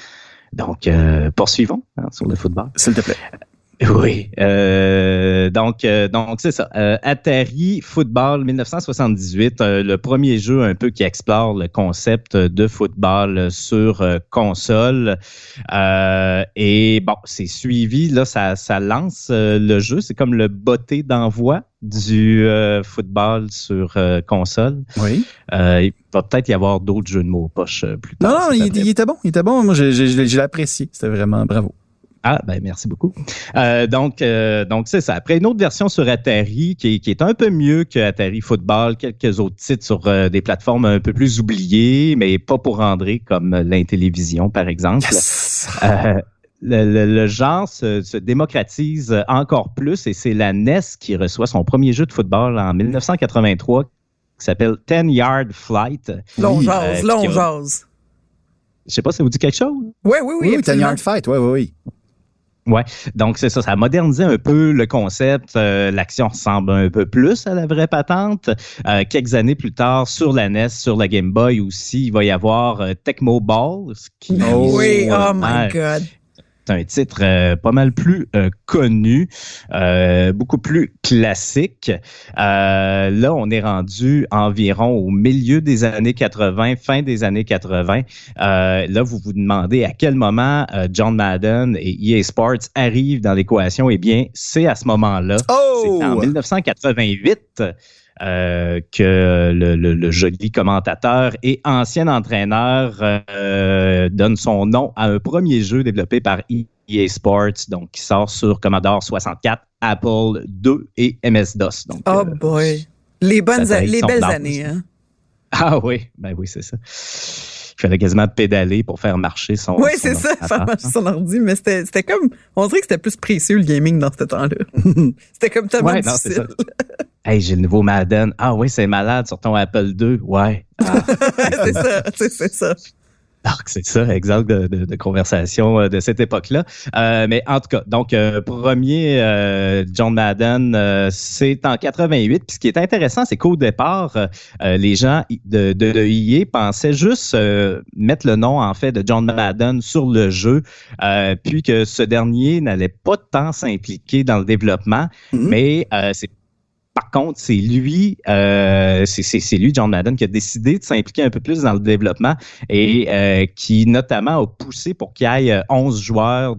Donc, euh, poursuivons hein, sur le football. S'il te plaît. Oui, euh, donc euh, donc c'est ça. Euh, Atari Football dix-neuf cent soixante-dix-huit, euh, le premier jeu un peu qui explore le concept de football sur euh, console. Euh, et bon, c'est suivi là, ça ça lance euh, le jeu. C'est comme le botté d'envoi du euh, football sur euh, console. Oui. Euh, il va peut-être y avoir d'autres jeux de mots poche euh, plus tard. Non, non, il, il était bon, il était bon. Moi, j'ai, j'ai, j'ai apprécié. C'était vraiment bravo. Ah, ben merci beaucoup. Euh, donc, euh, donc c'est ça. Après une autre version sur Atari qui est, qui est un peu mieux que Atari Football, quelques autres titres sur euh, des plateformes un peu plus oubliées, mais pas pour André, comme l'Intellivision, par exemple. Yes! Euh, le, le, le genre se, se démocratise encore plus et c'est la N E S qui reçoit son premier jeu de football en dix-neuf cent quatre-vingt-trois qui s'appelle Ten Yard Flight. Long jase, long jase. Je sais pas si ça vous dit quelque chose? Oui, oui, oui. Oui, Ten Yard Fight, oui, oui, oui. Ouais, donc c'est ça, ça a modernisé un peu le concept. Euh, l'action ressemble un peu plus à la vraie patente. Euh, quelques années plus tard, sur la N E S, sur la Game Boy aussi, il va y avoir euh, Tecmo Ball. Qui, oh, oui, euh, oh my God. C'est un titre euh, pas mal plus euh, connu, euh, beaucoup plus classique. Euh, là, on est rendu environ au milieu des années quatre-vingts, fin des années quatre-vingts. Euh, là, vous vous demandez à quel moment euh, John Madden et E A Sports arrivent dans l'équation. Eh bien, c'est à ce moment-là. Oh! C'est en dix-neuf cent quatre-vingt-huit. Euh, que le, le, le joli commentateur et ancien entraîneur euh, donne son nom à un premier jeu développé par E A Sports, donc qui sort sur Commodore soixante-quatre, Apple deux et M S-DOS. Donc, oh euh, boy! Les bonnes, a- les belles années, hein? Ah oui, ben oui, c'est ça. Il fallait quasiment pédaler pour faire marcher son Oui, son c'est ça, ordinateur. faire marcher son ordi, mais c'était, c'était comme, on dirait que c'était plus précieux le gaming dans ce temps-là. C'était comme tellement Ouais, non, c'est difficile. ça. Hey, j'ai le nouveau Madden. Ah oui, c'est malade sur ton Apple deux. Ouais. Ah. c'est ça, c'est, c'est ça. Donc, c'est ça, exemple de, de, de conversation euh, de cette époque-là. Euh, mais en tout cas, donc, euh, premier euh, John Madden, euh, c'est en quatre-vingt-huit. Puis ce qui est intéressant, c'est qu'au départ, euh, les gens de, de, de E A pensaient juste euh, mettre le nom, en fait, de John Madden sur le jeu, euh, puis que ce dernier n'allait pas tant s'impliquer dans le développement. Mm-hmm. Mais euh, c'est par contre, c'est lui, euh, c'est, c'est, c'est lui, John Madden, qui a décidé de s'impliquer un peu plus dans le développement et euh, qui notamment a poussé pour qu'il y ait onze joueurs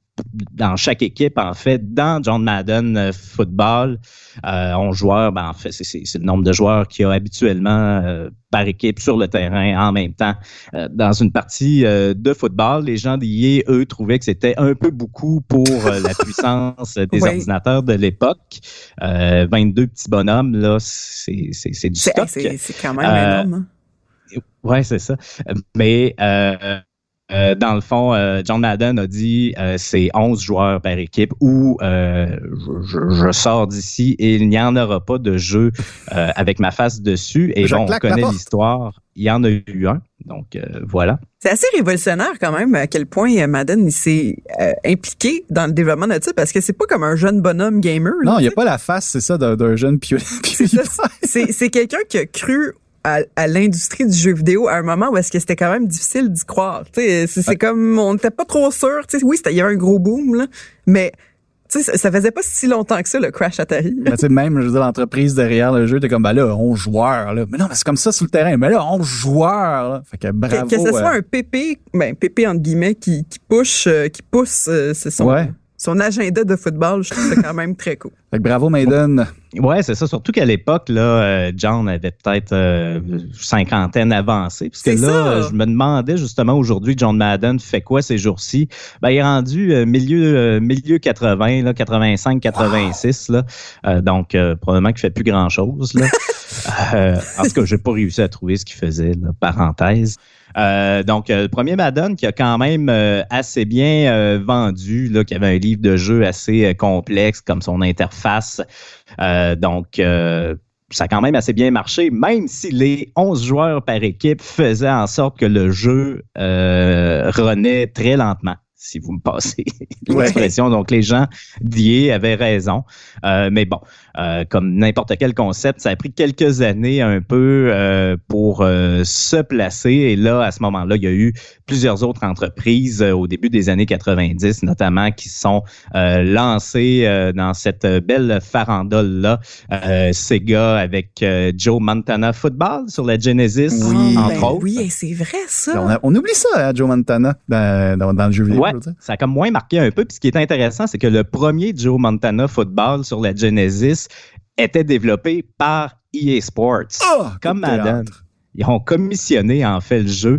dans chaque équipe, en fait, dans John Madden euh, Football. Euh, onze joueurs, ben, en fait, c'est, c'est, c'est le nombre de joueurs qu'il y a habituellement euh, par équipe sur le terrain en même temps. Euh, dans une partie euh, de football, les gens d'I A, eux, trouvaient que c'était un peu beaucoup pour euh, la puissance des oui. ordinateurs de l'époque. Euh, vingt-deux petits bonhommes, là, c'est, c'est, c'est du c'est, stock. C'est, c'est quand même euh, énorme. Hein? Ouais, c'est ça. Mais... Euh, Euh, dans le fond, euh, John Madden a dit euh, c'est onze joueurs par équipe ou euh, je, je sors d'ici et il n'y en aura pas de jeu euh, avec ma face dessus. Et je bon, on connaît l'histoire. Il y en a eu un. Donc, euh, voilà. C'est assez révolutionnaire quand même à quel point Madden il s'est euh, impliqué dans le développement de ça parce que c'est pas comme un jeune bonhomme gamer. Non, il n'y a pas la face, c'est ça, d'un, d'un jeune pieux. C'est, c'est, c'est quelqu'un qui a cru À, à l'industrie du jeu vidéo à un moment où est-ce que c'était quand même difficile d'y croire. Tu sais, c'est, c'est ouais. comme on n'était pas trop sûr. Tu sais, oui, c'était il y avait un gros boom là, mais tu sais, ça faisait pas si longtemps que ça le Crash Atari. Ben, tu sais, même je veux dire, l'entreprise derrière le jeu était comme ben là onze joueurs là, mais non mais c'est comme ça sur le terrain, mais là onze joueurs là, fait que bravo. Que, que ce soit euh... un pépé, ben pépé entre guillemets qui qui push, euh, qui pousse, euh, c'est son. Ouais. Son agenda de football, je trouve ça quand même très cool. Fait que bravo, Maiden. Ouais, c'est ça. Surtout qu'à l'époque, là, John avait peut-être euh, cinquantaine avancée. Parce que là, ça. Je me demandais justement aujourd'hui, John Madden fait quoi ces jours-ci? Ben, il est rendu euh, milieu, euh, milieu quatre-vingts, là, quatre-vingt-cinq, quatre-vingt-six. Wow. Là. Euh, donc, euh, probablement qu'il fait plus grand-chose. Là. euh, en tout cas, j'ai pas réussi à trouver ce qu'il faisait, là, parenthèse. Euh, donc, euh, le premier Madden qui a quand même euh, assez bien euh, vendu, là, qui avait un livre de jeu assez euh, complexe comme son interface. Euh, donc, euh, ça a quand même assez bien marché, même si les onze joueurs par équipe faisaient en sorte que le jeu euh, renaît très lentement. Si vous me passez l'expression. Ouais. Donc, les gens d'I A avaient raison. Euh, mais bon, euh, comme n'importe quel concept, ça a pris quelques années un peu euh, pour euh, se placer. Et là, à ce moment-là, il y a eu plusieurs autres entreprises euh, au début des années quatre-vingt-dix, notamment, qui sont euh, lancées euh, dans cette belle farandole-là. Euh, Sega avec euh, Joe Montana Football sur la Genesis, oui, entre ben, autres. Oui, c'est vrai, ça. On, a, on oublie ça, hein, Joe Montana, dans, dans, dans le jeu vidéo. Ouais, ça a comme moins marqué un peu. Puis ce qui est intéressant, c'est que le premier Joe Montana Football sur la Genesis était développé par E A Sports. Oh, comme Madden. Ils ont commissionné, en fait, le jeu.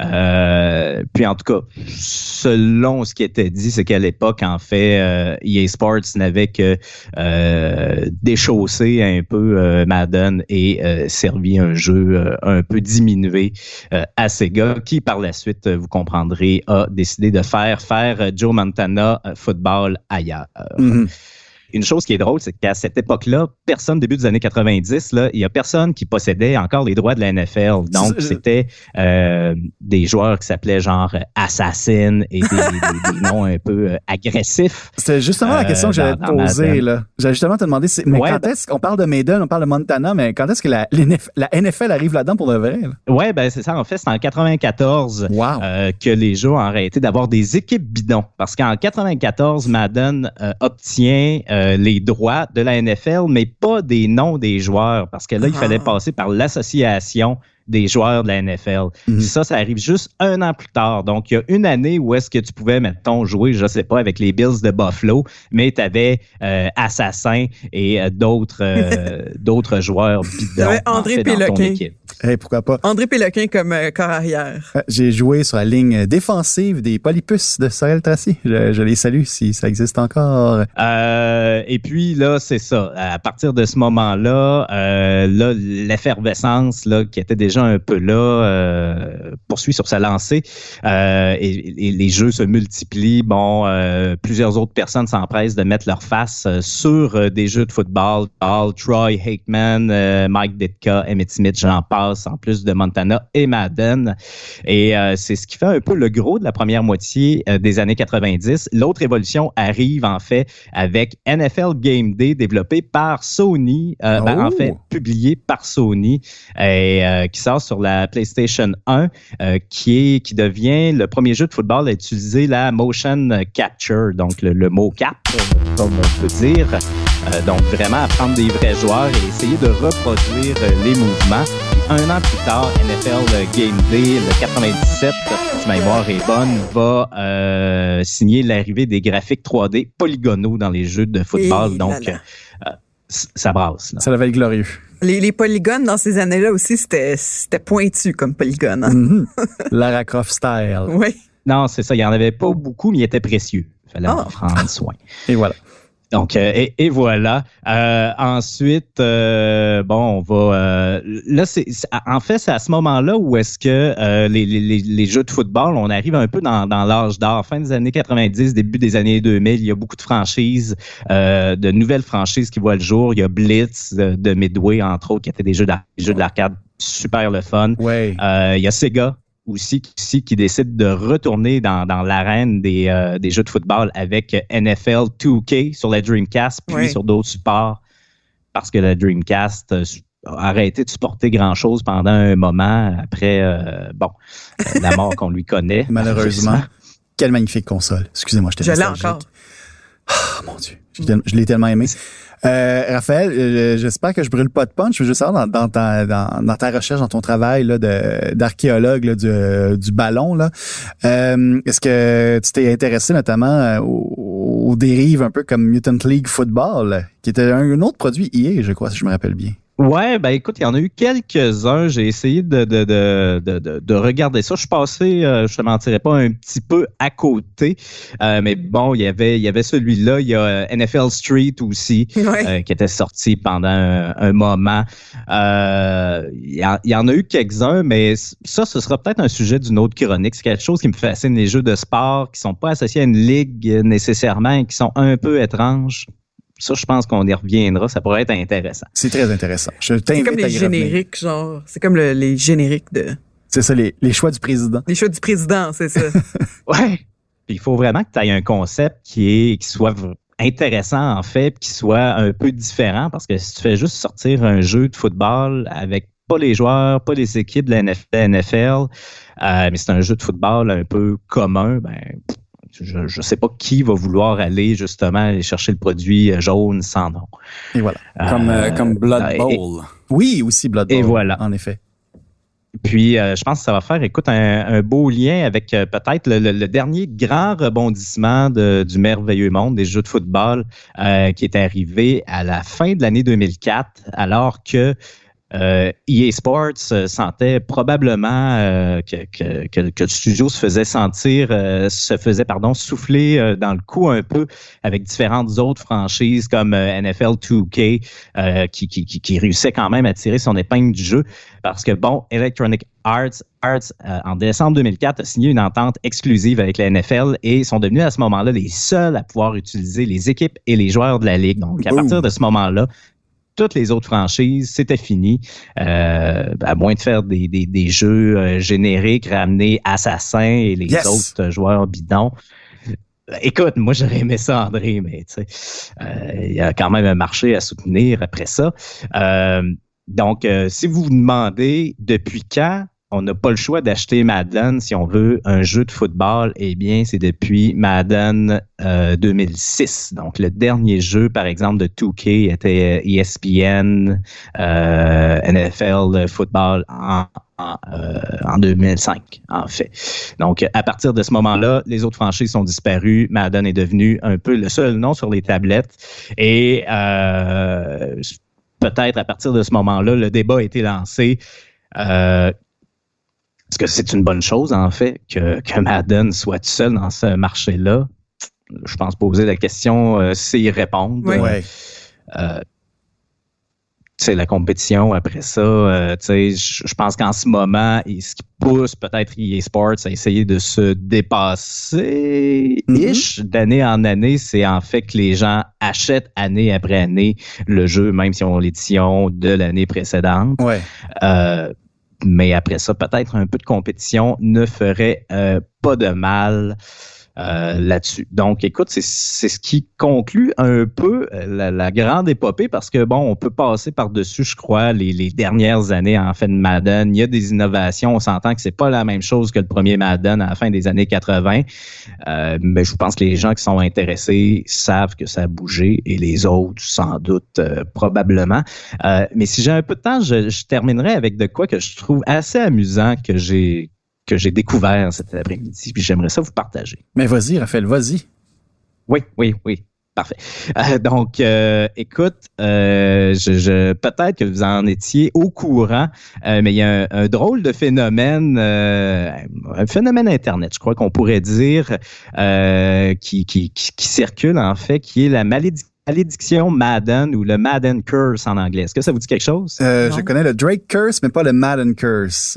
Euh, puis, en tout cas, selon ce qui était dit, c'est qu'à l'époque, en fait, euh, E A Sports n'avait que euh, déchaussé un peu euh, Madden et euh, servi un jeu euh, un peu diminué euh, à Sega, qui, par la suite, vous comprendrez, a décidé de faire faire Joe Montana Football ailleurs. Mm-hmm. Une chose qui est drôle, c'est qu'à cette époque-là, personne, début des années quatre-vingt-dix, là, il y a personne qui possédait encore les droits de la N F L. Donc, c'était euh, des joueurs qui s'appelaient genre Assassin et des, des, des noms un peu euh, agressifs. C'était justement la question euh, que j'allais te poser, là. J'allais justement te demander, c'est, mais ouais, quand est-ce qu'on parle de Maiden, on parle de Montana, mais quand est-ce que la, la N F L arrive là-dedans pour de vrai? Là? Ouais, ben c'est ça. En fait, c'est en quatre-vingt-quatorze wow. euh, que les jeux ont arrêté d'avoir des équipes bidons. Parce qu'en quatre-vingt-quatorze, Madden euh, obtient euh, les droits de la N F L, mais pas des noms des joueurs, parce que là, il ah. fallait passer par l'association des joueurs de la N F L. Mm-hmm. Puis ça, ça arrive juste un an plus tard. Donc, il y a une année où est-ce que tu pouvais, mettons, jouer, je sais pas, avec les Bills de Buffalo, mais tu avais euh, Assassin et euh, d'autres, euh, d'autres joueurs bidons André en fait, dans ton équipe. Hey, pourquoi pas? André Péloquin comme euh, corps arrière. J'ai joué sur la ligne défensive des Polypus de Sorel Tracy. Je, je les salue si ça existe encore. Euh, et puis là, c'est ça. À partir de ce moment-là, euh, là, l'effervescence là, qui était déjà un peu là euh, poursuit sur sa lancée. Euh, et, et les jeux se multiplient. Bon, euh, plusieurs autres personnes s'empressent de mettre leur face euh, sur euh, des jeux de football. Paul, Troy Aikman, euh, Mike Ditka, Emmitt Smith, j'en passe, en plus de Montana et Madden. Et euh, c'est ce qui fait un peu le gros de la première moitié euh, des années quatre-vingt-dix. L'autre évolution arrive en fait avec N F L Game Day développé par Sony, euh, oh. ben, en fait publié par Sony et euh, qui sort sur la PlayStation un, euh, qui est qui devient le premier jeu de football à utiliser la motion capture, donc le, le mot cap, comme on peut dire. Euh, donc, vraiment apprendre des vrais joueurs et essayer de reproduire euh, les mouvements. Un an plus tard, N F L Game Day, le quatre-vingt-dix-sept, si ma mémoire est bonne, va euh, signer l'arrivée des graphiques trois D polygonaux dans les jeux de football. Et donc, là là. Euh, ça brasse. Là. Ça devait être glorieux. Les, les polygones dans ces années-là aussi, c'était, c'était pointu comme polygone. Hein? Mm-hmm. Lara Croft style. Oui. Non, c'est ça. Il n'y en avait pas beaucoup, mais ils étaient précieux. Il fallait oh. en prendre soin. Et voilà. Donc, euh, et, et voilà. Euh, ensuite, euh, bon, on va... Euh, là, c'est, c'est en fait, c'est à ce moment-là où est-ce que euh, les, les, les jeux de football, on arrive un peu dans, dans l'âge d'or. Fin des années quatre-vingt-dix, début des années deux mille, il y a beaucoup de franchises, euh, de nouvelles franchises qui voient le jour. Il y a Blitz de, de Midway, entre autres, qui étaient des jeux, d'ar- des jeux de l'arcade super le fun. Ouais. Euh, il y a Sega aussi qui, qui décide de retourner dans, dans l'arène des, euh, des jeux de football avec N F L deux K sur la Dreamcast, puis oui. sur d'autres supports, parce que la Dreamcast a arrêté de supporter grand-chose pendant un moment après, euh, bon, la mort qu'on lui connaît. Malheureusement. Quelle magnifique console. Excusez-moi, je t'ai Je l'ai encore. Oh mon Dieu, je, je l'ai tellement aimé. Euh, Raphaël, euh, j'espère que je brûle pas de punch. Je veux juste savoir dans, dans, ta, dans, dans ta recherche, dans ton travail là, de, d'archéologue là, du, euh, du ballon, là, euh, est-ce que tu t'es intéressé notamment euh, aux, aux dérives un peu comme Mutant League Football, là, qui était un, un autre produit E A, je crois, si je me rappelle bien? Ouais, ben écoute, il y en a eu quelques-uns. J'ai essayé de de de de, de, de regarder ça. Je suis passé, euh, je te mentirais pas, un petit peu à côté. Euh, mais bon, il y avait il y avait celui-là. Il y a euh, N F L Street aussi, ouais. euh, qui était sorti pendant un, un moment. Euh, il, y a, il y en a eu quelques-uns, mais ça, ce sera peut-être un sujet d'une autre chronique. C'est quelque chose qui me fascine, les jeux de sport qui sont pas associés à une ligue nécessairement et qui sont un peu étranges. Ça, je pense qu'on y reviendra. Ça pourrait être intéressant. C'est très intéressant. Je t'invite c'est comme les à y génériques, revenir. genre. C'est comme le, les génériques de... C'est ça, les, les choix du président. Les choix du président, c'est ça. Ouais. Puis il faut vraiment que tu aies un concept qui est qui soit intéressant, en fait, puis qui soit un peu différent, parce que si tu fais juste sortir un jeu de football avec pas les joueurs, pas les équipes de la N F L, euh, mais c'est un jeu de football un peu commun, ben... Je ne sais pas qui va vouloir aller justement aller chercher le produit jaune sans nom. Et voilà. Comme, euh, euh, comme Blood et, Bowl. Oui, aussi Blood Bowl. Et voilà. En effet. Puis, euh, je pense que ça va faire, écoute, un, un beau lien avec euh, peut-être le, le, le dernier grand rebondissement de, du merveilleux monde des jeux de football euh, qui est arrivé à la fin de l'année deux mille quatre, alors que Euh, E A Sports euh, sentait probablement euh, que, que, que, que le studio se faisait sentir, euh, se faisait pardon souffler euh, dans le cou un peu avec différentes autres franchises comme euh, N F L deux K euh, qui, qui, qui, qui réussissait quand même à tirer son épingle du jeu parce que bon, Electronic Arts, Arts euh, en décembre deux mille quatre a signé une entente exclusive avec la N F L et sont devenus à ce moment-là les seuls à pouvoir utiliser les équipes et les joueurs de la ligue. Donc à partir de ce moment-là, toutes les autres franchises, c'était fini. Euh, à moins de faire des, des, des jeux euh, génériques, ramener Assassin et les yes. autres joueurs bidons. Écoute, moi, j'aurais aimé ça, André, mais tu sais, euh, il y a quand même un marché à soutenir après ça. Euh, donc, euh, si vous vous demandez depuis quand on n'a pas le choix d'acheter Madden si on veut un jeu de football, eh bien, c'est depuis Madden euh, deux mille six. Donc, le dernier jeu, par exemple, de deux K était E S P N, euh, N F L Football en, en, euh, en deux mille cinq, en fait. Donc, à partir de ce moment-là, les autres franchises sont disparues. Madden est devenu un peu le seul nom sur les tablettes. Et euh, peut-être à partir de ce moment-là, le débat a été lancé. Euh, Est-ce que c'est une bonne chose, en fait, que, que Madden soit tout seul dans ce marché-là? Je pense poser la question, euh, c'est y répondre. Oui. Ouais. Euh, tu sais, la compétition, après ça, euh, tu sais, je pense qu'en ce moment, ce qui pousse peut-être E A Sports à essayer de se dépasser ish mm-hmm. d'année en année, c'est en fait que les gens achètent année après année le jeu, même si on a l'édition de l'année précédente. Ouais. Euh, Mais après ça, peut-être un peu de compétition ne ferait euh, pas de mal. Euh, là-dessus. Donc, écoute, c'est, c'est ce qui conclut un peu la, la grande épopée parce que, bon, on peut passer par-dessus, je crois, les, les dernières années en fait de Madden. Il y a des innovations. On s'entend que c'est pas la même chose que le premier Madden à la fin des années quatre-vingts. Euh, mais je pense que les gens qui sont intéressés savent que ça a bougé et les autres, sans doute, euh, probablement. Euh, mais si j'ai un peu de temps, je, je terminerai avec de quoi que je trouve assez amusant que j'ai que j'ai découvert cet après-midi, puis j'aimerais ça vous partager. Mais vas-y, Raphaël, vas-y. Oui, oui, oui. Parfait. Euh, donc, euh, écoute, euh, je, je, peut-être que vous en étiez au courant, euh, mais il y a un, un drôle de phénomène, euh, un phénomène Internet, je crois qu'on pourrait dire, euh, qui, qui, qui, qui circule en fait, qui est la malédiction. Malédiction Madden ou le Madden Curse en anglais. Est-ce que ça vous dit quelque chose? Euh, je connais le Drake Curse, mais pas le Madden Curse.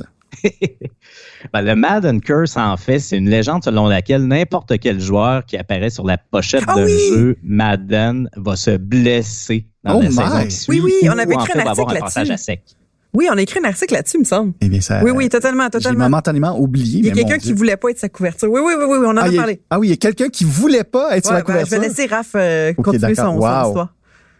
Ben, le Madden Curse, en fait, c'est une légende selon laquelle n'importe quel joueur qui apparaît sur la pochette ah d'un oui! jeu Madden va se blesser dans oh la my. saison qui suit. Oui, oui, on ou, avait en écrit fait, un va avoir article un passage là-dessus. à sec. Oui, on a écrit un article là-dessus, il me semble. Eh bien, ça. Oui, oui, totalement, J'ai totalement. momentanément oublié. Il y a mais quelqu'un mon qui Dieu. voulait pas être sa couverture. Oui, oui, oui, oui, on en ah, a il y a, parlé. ah oui, il y a quelqu'un qui voulait pas être sur Ouais, la ben, couverture. je vais laisser Raph euh, Ok, continuer d'accord. son, Wow. son histoire.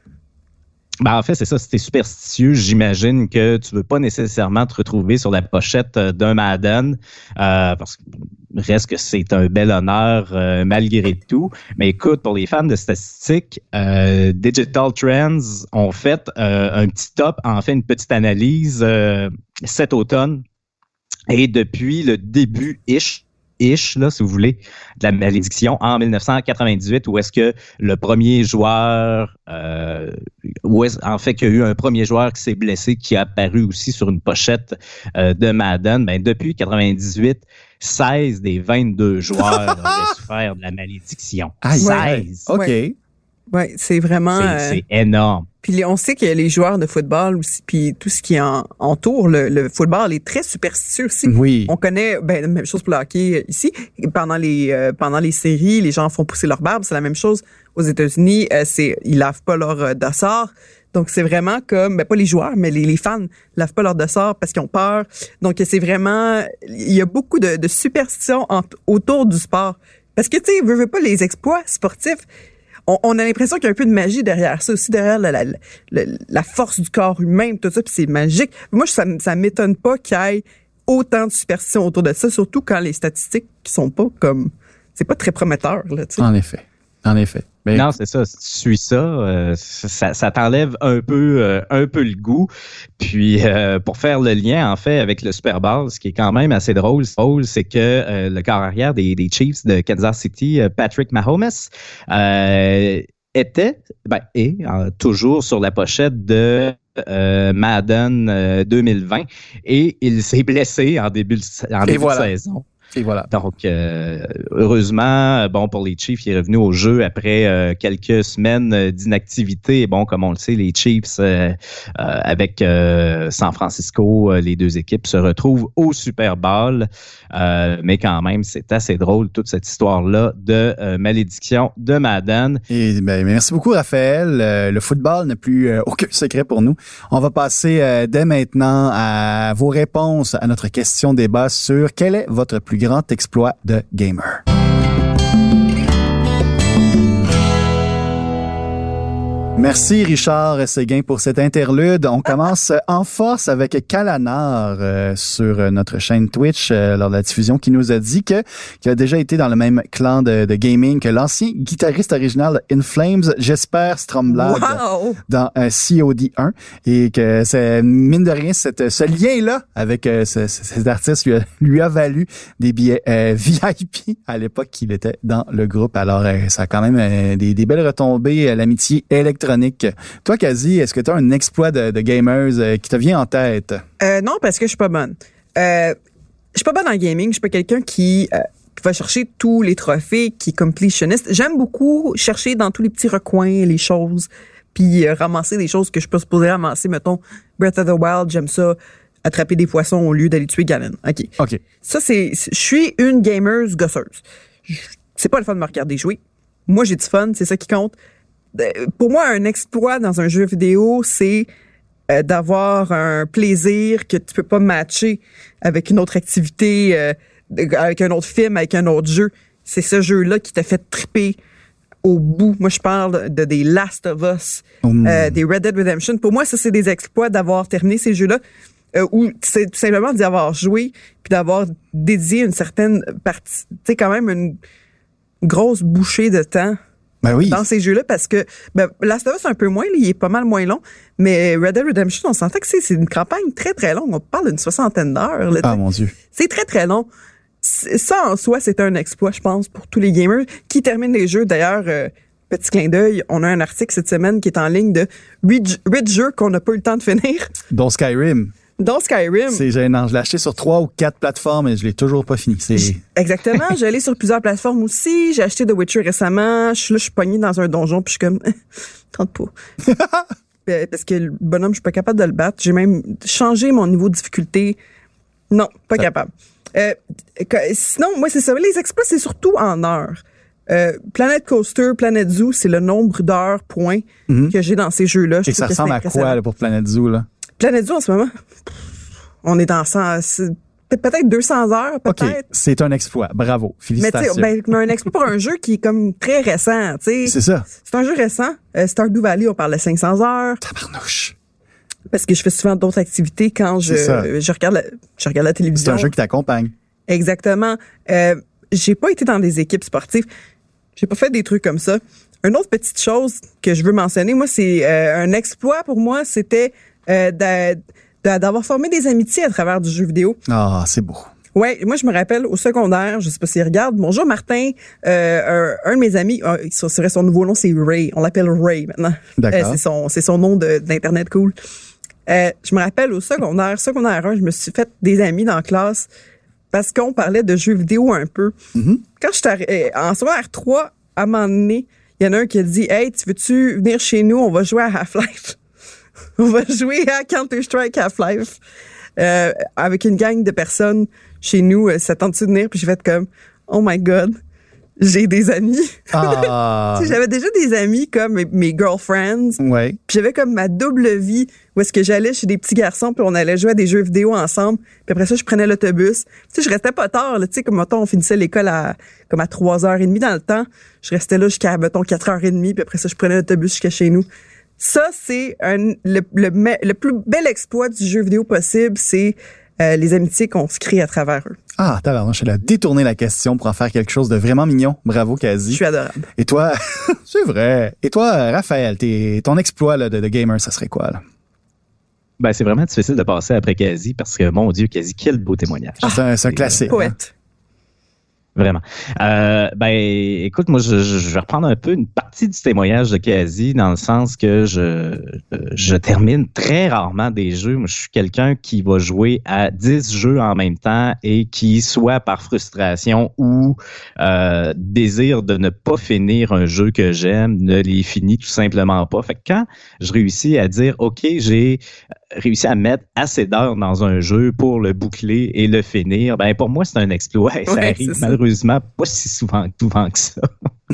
Ben, en fait, c'est ça. Si t'es superstitieux, j'imagine que tu veux pas nécessairement te retrouver sur la pochette euh, d'un Madden, euh, parce que reste que c'est un bel honneur euh, malgré tout. Mais écoute, pour les fans de statistiques, euh, Digital Trends ont fait euh, un petit top, en fait une petite analyse euh, cet automne. Et depuis le début ish, ish, là, si vous voulez, de la malédiction en dix-neuf cent quatre-vingt-dix-huit, où est-ce que le premier joueur, euh, où est en fait qu'il y a eu un premier joueur qui s'est blessé, qui a apparu aussi sur une pochette euh, de Madden, ben depuis quatre-vingt-dix-huit, seize des vingt-deux joueurs auraient souffert de la malédiction. Aïe, seize! OK. Ouais. Oui, c'est vraiment... C'est, euh, c'est énorme. Puis les- on sait que les joueurs de football aussi, puis tout ce qui en, entoure le, le football est très superstitieux aussi. Oui. On connaît, ben, la même chose pour le hockey ici. Pendant les, euh, pendant les séries, les gens font pousser leur barbe. C'est la même chose aux États-Unis. Euh, c'est, ils lavent pas leur euh, dossard. Donc, c'est vraiment comme, ben, pas les joueurs, mais les, les fans lavent pas leur dossard parce qu'ils ont peur. Donc, c'est vraiment, il y a beaucoup de, de superstitions en- autour du sport. Parce que, tu sais, veux, veux pas les exploits sportifs. On, on a l'impression qu'il y a un peu de magie derrière ça aussi, derrière la, la, la, la force du corps humain, tout ça, puis c'est magique. Moi, ça, ça m'étonne pas qu'il y ait autant de superstitions autour de ça, surtout quand les statistiques qui sont pas comme, c'est pas très prometteur, là, tu sais. En effet. En effet. Mais Non, c'est ça. Si tu suis ça, euh, ça, ça t'enlève un peu, euh, un peu le goût. Puis, euh, pour faire le lien, en fait, avec le Super Bowl, ce qui est quand même assez drôle, c'est que euh, le corps arrière des, des Chiefs de Kansas City, euh, Patrick Mahomes, euh, était, ben, et euh, toujours sur la pochette de euh, Madden euh, deux mille vingt, et il s'est blessé en début, de, en début voilà. de saison. Et voilà. Donc, euh, heureusement, bon, pour les Chiefs, il est revenu au jeu après euh, quelques semaines d'inactivité. Et bon, comme on le sait, les Chiefs, euh, euh, avec euh, San Francisco, euh, les deux équipes se retrouvent au Super Bowl. Euh, mais quand même, c'est assez drôle, toute cette histoire-là de euh, malédiction de Madden. Et ben, merci beaucoup, Raphaël. Euh, le football n'a plus euh, aucun secret pour nous. On va passer euh, dès maintenant à vos réponses à notre question débat sur quel est votre plus grand exploit de gamer. Merci Richard Séguin pour cet interlude. On commence en force avec Kalanar euh, sur notre chaîne Twitch euh, lors de la diffusion, qui nous a dit que qu'il a déjà été dans le même clan de, de gaming que l'ancien guitariste original In Flames, Jesper Stromblad, Wow! dans euh, C O D un, et que c'est mine de rien cette, ce lien-là avec euh, ce, ce, cet artiste lui a, lui a valu des billets euh, V I P à l'époque qu'il était dans le groupe. Alors euh, ça a quand même euh, des, des belles retombées, euh, l'amitié électronique. Toi, Kazi, est-ce que tu as un exploit de, de gamers euh, qui te vient en tête? Euh, non, parce que je suis pas bonne. Euh, je suis pas bonne en gaming. Je suis pas quelqu'un qui, euh, qui va chercher tous les trophées, qui est completionniste. J'aime beaucoup chercher dans tous les petits recoins les choses, puis euh, ramasser des choses que je peux supposer ramasser. Mettons, Breath of the Wild, j'aime ça, attraper des poissons au lieu d'aller tuer Ganon. OK. OK. Ça, c'est... Je suis une gameuse gosseuse. C'est pas le fun de me regarder jouer. Moi, j'ai du fun, c'est ça qui compte. Pour moi, un exploit dans un jeu vidéo, c'est euh, d'avoir un plaisir que tu peux pas matcher avec une autre activité, euh, avec un autre film, avec un autre jeu. c'est ce jeu-là qui t'a fait triper au bout. Moi, je parle de des Last of Us, mmh. euh, des Red Dead Redemption. Pour moi, ça, c'est des exploits d'avoir terminé ces jeux-là, euh, ou c'est tout simplement d'y avoir joué, puis d'avoir dédié une certaine partie, tu sais, quand même une grosse bouchée de temps ben oui. dans ces jeux-là, parce que ben, Last of Us, un peu moins, là, il est pas mal moins long, mais Red Dead Redemption, on s'entend que c'est, c'est une campagne très, très longue. On parle d'une soixantaine d'heures. Là, ah, mon Dieu. C'est très, très long. Ça, en soi, c'est un exploit, je pense, pour tous les gamers qui terminent les jeux. D'ailleurs, euh, petit clin d'œil, on a un article cette semaine qui est en ligne de huit jeux qu'on n'a pas eu le temps de finir. Dont Skyrim. Dont Skyrim. C'est gênant. Je l'ai acheté sur trois ou quatre plateformes et je l'ai toujours pas fini. C'est... Exactement. J'ai allé sur plusieurs plateformes aussi. J'ai acheté The Witcher récemment. Je suis là, je suis pognée dans un donjon puis je suis comme, tente pas. Parce que le bonhomme, je suis pas capable de le battre. J'ai même changé mon niveau de difficulté. Non, pas ça... capable. Euh, sinon, moi, c'est ça. Les exploits, c'est surtout en heures. Euh, Planet Coaster, Planet Zoo, c'est le nombre d'heures, points, mm-hmm. que j'ai dans ces jeux-là. Je Et ça ressemble à quoi là, pour Planet Zoo, là? Planet Zoo, en ce moment, on est dans cent, peut-être deux cents heures, peut-être. OK, c'est un exploit. Bravo. Félicitations. Mais tu sais, ben, un exploit pour un jeu qui est comme très récent, tu sais. C'est ça. C'est un jeu récent. Euh, Stardew Valley, on parle de cinq cents heures. Tabarnouche. Parce que je fais souvent d'autres activités quand je, je regarde la, je regarde la télévision. C'est un jeu qui t'accompagne. Exactement. Euh, j'ai pas été dans des équipes sportives. J'ai pas fait des trucs comme ça. Une autre petite chose que je veux mentionner, moi, c'est euh, un exploit pour moi, c'était euh, d'a, d'a, d'avoir formé des amitiés à travers du jeu vidéo. Ah, oh, c'est beau. Ouais, moi je me rappelle au secondaire, je sais pas s'il regarde. Bonjour Martin, euh, un, un de mes amis, euh, c'est vrai son nouveau nom c'est Ray, on l'appelle Ray maintenant. D'accord. Euh, c'est son c'est son nom de, d'internet cool. Euh, je me rappelle au secondaire, secondaire un, je me suis fait des amis dans la classe parce qu'on parlait de jeux vidéo un peu. Mm-hmm. Quand j'étais en secondaire trois, à un moment donné, il y en a un qui a dit « Hey, tu veux-tu venir chez nous? On va jouer à Half-Life. On va jouer à Counter-Strike Half-Life. Euh, » avec une gang de personnes chez nous, ça tente-tu de venir? Puis j'ai fait comme « Oh my God, j'ai des amis. Ah. » J'avais déjà des amis comme mes, mes girlfriends. Ouais. Puis j'avais comme ma double vie où est-ce que j'allais chez des petits garçons puis on allait jouer à des jeux vidéo ensemble. Puis après ça, je prenais l'autobus. Tu sais, je restais pas tard. Tu sais, comme mettons, on finissait l'école à comme à trois heures trente dans le temps. Je restais là jusqu'à, mettons, quatre heures trente. Puis après ça, je prenais l'autobus jusqu'à chez nous. Ça, c'est un, le, le, le plus bel exploit du jeu vidéo possible. C'est euh, les amitiés qu'on se crée à travers eux. Ah, tabarnouche, elle a détourné la question pour en faire quelque chose de vraiment mignon. Bravo, Kazi. Je suis adorable. Et toi, c'est vrai. Et toi, Raphaël, t'es, ton exploit là, de, de gamer, ça serait quoi, là? Ben, c'est vraiment difficile de passer après Kazi parce que, mon Dieu, Kazi, quel beau témoignage. Ah, c'est un, c'est un classique. Poète. Hein? Vraiment. Euh, ben, écoute, moi, je, je, je vais reprendre un peu une partie du témoignage de Kazi dans le sens que je, je termine très rarement des jeux. Moi, je suis quelqu'un qui va jouer à dix jeux en même temps et qui, soit par frustration ou euh, désir de ne pas finir un jeu que j'aime, ne les finit tout simplement pas. Fait que quand je réussis à dire, OK, j'ai réussi à mettre assez d'heures dans un jeu pour le boucler et le finir, ben pour moi, c'est un exploit. Et ça ouais, arrive malheureusement pas si souvent, souvent que ça.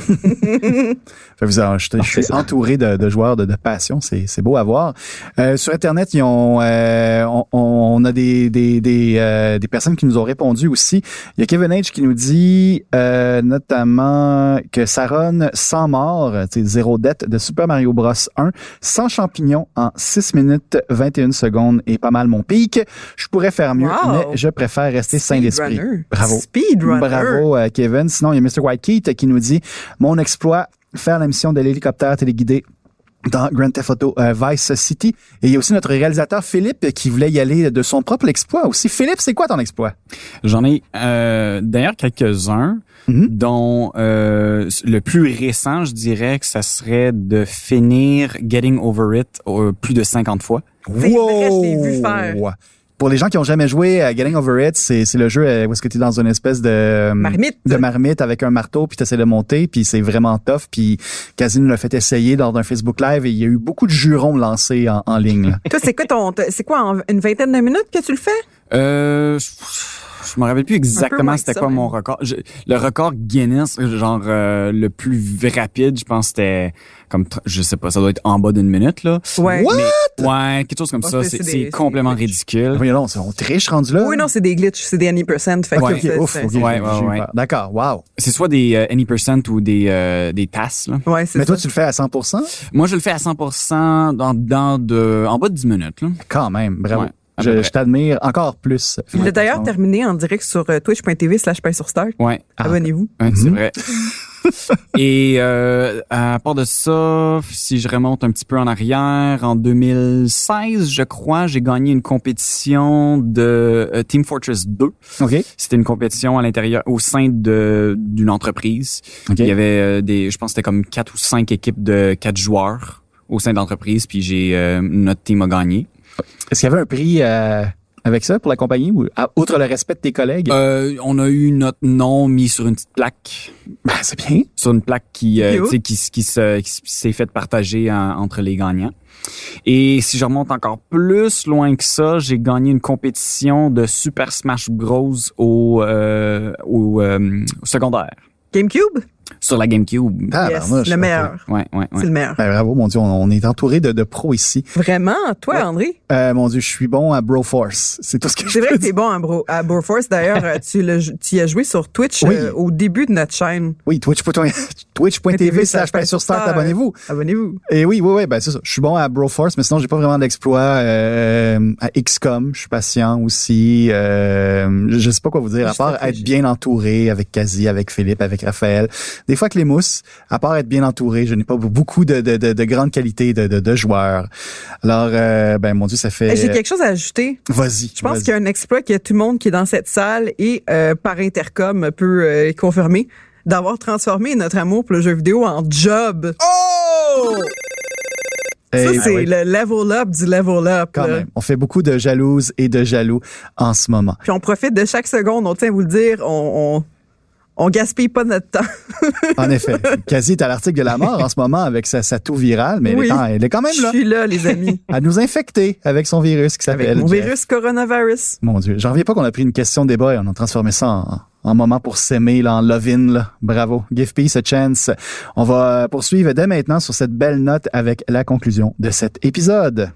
je, je suis entouré de, de joueurs de, de passion, c'est, c'est beau à voir. Euh, sur Internet, ils ont, euh, on, on a des des des, euh, des personnes qui nous ont répondu aussi. Il y a Kevin H qui nous dit euh, notamment que ça run sans mort, c'est zéro dette de Super Mario Bros un, sans champignons en six minutes vingt-et-une secondes et pas mal mon pic. Je pourrais faire mieux, wow. mais je préfère rester Speed sain d'esprit. Runner. Bravo. Speedrunner. Bravo euh, Kevin. Sinon, il y a mister White Keith qui nous dit mon exploit, faire la mission de l'hélicoptère téléguidé dans Grand Theft Auto euh, Vice City. Et il y a aussi notre réalisateur Philippe qui voulait y aller de son propre exploit aussi. Philippe, c'est quoi ton exploit? J'en ai euh, d'ailleurs quelques-uns, mm-hmm. dont euh, le plus récent, je dirais que ça serait de finir Getting Over It euh, plus de cinquante fois. C'est wow. vrai, je l'ai vu faire. Pour les gens qui ont jamais joué à Getting Over It, c'est, c'est le jeu où est-ce que tu es dans une espèce de marmite, de marmite avec un marteau, puis tu essaies de monter, puis c'est vraiment tough. Puis Kazi nous l'a fait essayer lors d'un Facebook Live et il y a eu beaucoup de jurons lancés en, en ligne. Toi, c'est quoi ton, c'est quoi, en une vingtaine de minutes que tu le fais? Euh, je me rappelle plus exactement moins c'était que ça, quoi même. mon record. Je- le record Guinness, genre euh, le plus rapide, je pense c'était comme tr- je sais pas, ça doit être en bas d'une minute là. Ouais. What? Mais, ouais, quelque chose comme Ouais, ça, c'est- c'est, c'est c'est des- complètement c'est des- ridicule. Oui, non, c'est- on triche rendu là. Oui, non, c'est des glitches, c'est des any percent. Fait Ok, que ok, c'est- ouf, c'est- ok, Ouais, j'ai- ouais, j'ai eu ouais. peur. D'accord, wow. C'est soit des euh, any percent ou des euh, des T A S là. Ouais, c'est Mais toi, ça. tu le fais à cent pour cent? Moi, je le fais à cent pour cent dans, dans de en bas de dix minutes là. Quand même, bravo. Ouais, à peu je près. je t'admire encore plus. Il l'a d'ailleurs terminé en direct sur euh, twitch.tv slash pain sur Start. Ouais. Abonnez-vous. Ouais, c'est Mhm. vrai. Et euh, à part de ça, si je remonte un petit peu en arrière, en deux mille seize, je crois, j'ai gagné une compétition de euh, Team Fortress deux. OK. C'était une compétition à l'intérieur, au sein de d'une entreprise. OK. Il y avait euh, des, je pense que c'était comme quatre ou cinq équipes de quatre joueurs au sein de l'entreprise, puis j'ai euh, notre team a gagné. Est-ce qu'il y avait un prix euh, avec ça pour la compagnie ou à- outre le respect de tes collègues? Euh, on a eu notre nom mis sur une petite plaque. Ben, c'est bien. Sur une plaque qui, euh, Cute. tu sais, qui, qui, se, qui s'est faite partager en- entre les gagnants. Et si je remonte encore plus loin que ça, j'ai gagné une compétition de Super Smash Bros. au, euh, au, euh, au secondaire. GameCube? Sur la GameCube. Ah, Yes, ben, moi, je- le meilleur. Ouais, ouais, ouais. C'est le meilleur. Ben, bravo, mon Dieu, on, on est entouré de, de pros ici. Vraiment? Toi, Ouais. André? Euh, mon Dieu, je suis bon à Broforce. C'est tout ce que je C'est vrai peux que t'es bon à, Bro, à Broforce. D'ailleurs, euh, tu, l'as- tu y as joué sur Twitch Oui. euh, au début de notre chaîne. Oui, twitch.tv twitch.tv slash pain sur start, abonnez-vous. Abonnez-vous. Et oui, oui, oui, ben c'est ça. Je suis bon à Broforce, mais sinon j'ai pas vraiment d'exploit euh, à X COM. Je suis patient aussi. Euh, je je sais pas quoi vous dire, à Je part stratégie. être bien entouré avec Kazi, avec Philippe, avec Raphaël. Des fois avec les mousses, à part être bien entouré, je n'ai pas beaucoup de, de, de, de grandes qualités de, de, de joueurs. Alors, euh, ben mon Dieu, ça fait... Hey, J'ai quelque chose à ajouter. Vas-y. Je pense vas-y. qu'il y a un exploit que tout le monde qui est dans cette salle et euh, par intercom peut euh, confirmer d'avoir transformé notre amour pour le jeu vidéo en job. Oh! Ça, Hey, c'est oui, le level up du level up. quand là. même. On fait beaucoup de jalouses et de jaloux en ce moment. Puis on profite de chaque seconde, on tient à vous le dire, on, on, on gaspille pas notre temps. En effet. Kazi est à l'article de la mort en ce moment avec sa, sa toux virale, mais Oui. elle, est en- elle est quand même Je là. suis là, les amis. À nous infecter avec son virus qui Avec s'appelle mon Jeff. virus coronavirus. Mon Dieu, j'en reviens pas qu'on a pris une question débat et on a transformé ça en, en moment pour s'aimer, là, en love-in. Là. Bravo. Give peace a chance. On va poursuivre dès maintenant sur cette belle note avec la conclusion de cet épisode.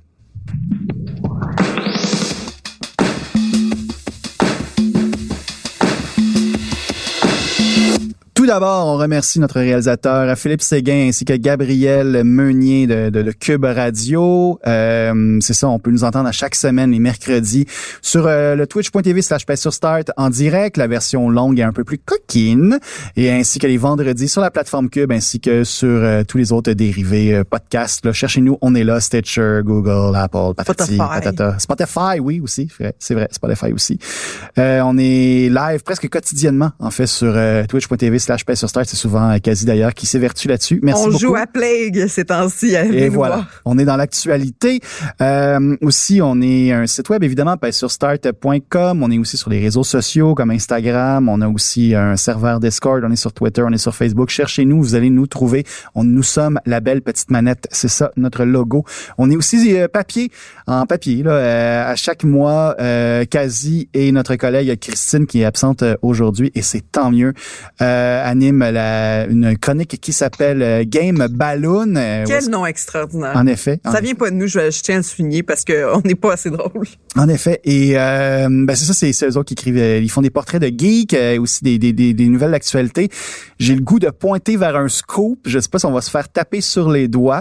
Tout d'abord, on remercie notre réalisateur Philippe Séguin ainsi que Gabriel Meunier de, de, de Cube Radio. Euh, c'est ça, on peut nous entendre à chaque semaine les mercredis sur euh, le twitch.tv slash pain sur start en direct, la version longue et un peu plus coquine, et ainsi que les vendredis sur la plateforme Cube ainsi que sur euh, tous les autres dérivés euh, podcasts. Là. Cherchez-nous, on est là, Stitcher, Google, Apple, patati, Spotify. patata. Spotify, oui aussi, c'est vrai, c'est vrai, Spotify aussi. Euh, on est live presque quotidiennement en fait sur euh, twitch.tv slash pain sur start. C'est souvent euh, quasi d'ailleurs qui s'évertue là-dessus. Merci on beaucoup. joue à Plague ces temps-ci. Allez Et nous voilà, voir. on est dans l'actualité. Euh, aussi, on est un site web, évidemment, pain sur start point com. On est aussi sur les réseaux sociaux comme Instagram. On a aussi un serveur Discord. On est sur Twitter, on est sur Facebook. Cherchez-nous, vous allez nous trouver. On, nous sommes la belle petite manette. C'est ça, notre logo. On est aussi euh, papier, en papier. Là, euh, à chaque mois, euh, Kazi et notre collègue Christine, qui est absente euh, aujourd'hui, et c'est tant mieux, euh, anime la, une chronique qui s'appelle euh, Game Balloon. Euh, où Quel est-ce- nom extraordinaire. En effet. en Ça effet. vient pas de nous, je, je tiens à le souligner parce qu'on n'est pas assez drôle. En effet. Et euh, ben c'est ça, c'est, c'est eux autres qui écrivent. euh, Ils font des portraits de geeks, euh, aussi des, des, des, des nouvelles d'actualité. J'ai le goût de pointer vers un scoop. Je sais pas si on va se faire taper sur les doigts,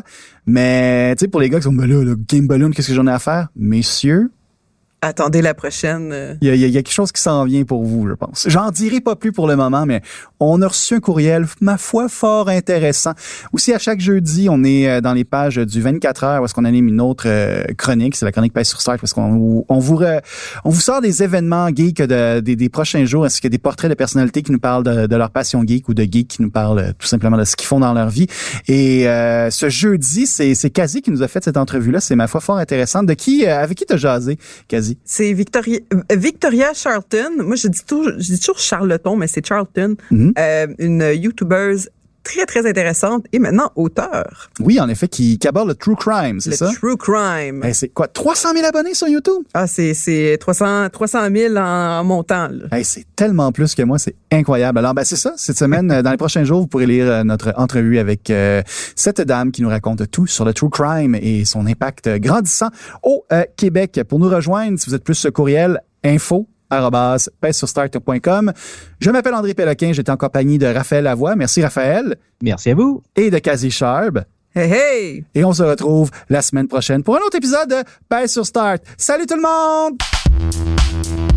mais tu sais, pour les gars qui sont ben là, le Game Balloon, qu'est-ce que j'en ai à faire, messieurs? Attendez la prochaine. euh. Il y a, il y a quelque chose qui s'en vient pour vous, je pense. J'en dirai pas plus pour le moment, mais on a reçu un courriel, ma foi, fort intéressant. Aussi, à chaque jeudi, on est euh, dans les pages du vingt-quatre heures où est-ce qu'on anime une autre euh, chronique. C'est la chronique Pain sur Start parce qu'on on vous re- on vous sort des événements geeks de, des, des prochains jours ainsi que des portraits de personnalités qui nous parlent de, de leur passion geek ou de geeks qui nous parlent euh, tout simplement de ce qu'ils font dans leur vie. Et euh, ce jeudi, c'est, c'est Kazi qui nous a fait cette entrevue-là. C'est ma foi fort intéressante. De qui, euh, avec qui t'as jasé, Kazi? C'est Victoria, euh, Victoria Charlton. Moi, je dis toujours, je dis toujours Charleton, mais c'est Charlton. Mhm. Euh, une YouTubeuse très, très intéressante et maintenant auteur. Oui, en effet, qui, qui aborde le true crime, c'est le ça? Le true crime. Ben, c'est quoi, trois cent mille abonnés sur YouTube? Ah, c'est, c'est trois cents, trois cent mille en, en montant, là. Hey, c'est tellement plus que moi, c'est incroyable. Alors, ben, c'est ça. Cette semaine, dans les prochains jours, vous pourrez lire notre entrevue avec euh, cette dame qui nous raconte tout sur le true crime et son impact grandissant au euh, Québec. Pour nous rejoindre, si vous êtes plus ce courriel, info arobase pèse sur start point com. Je m'appelle André Péloquin, j'étais en compagnie de Raphaël Lavoie. Merci Raphaël. Merci à vous. Et de Cathy Sharp. Hey, hey! Et on se retrouve la semaine prochaine pour un autre épisode de Pèse sur Start. Salut tout le monde!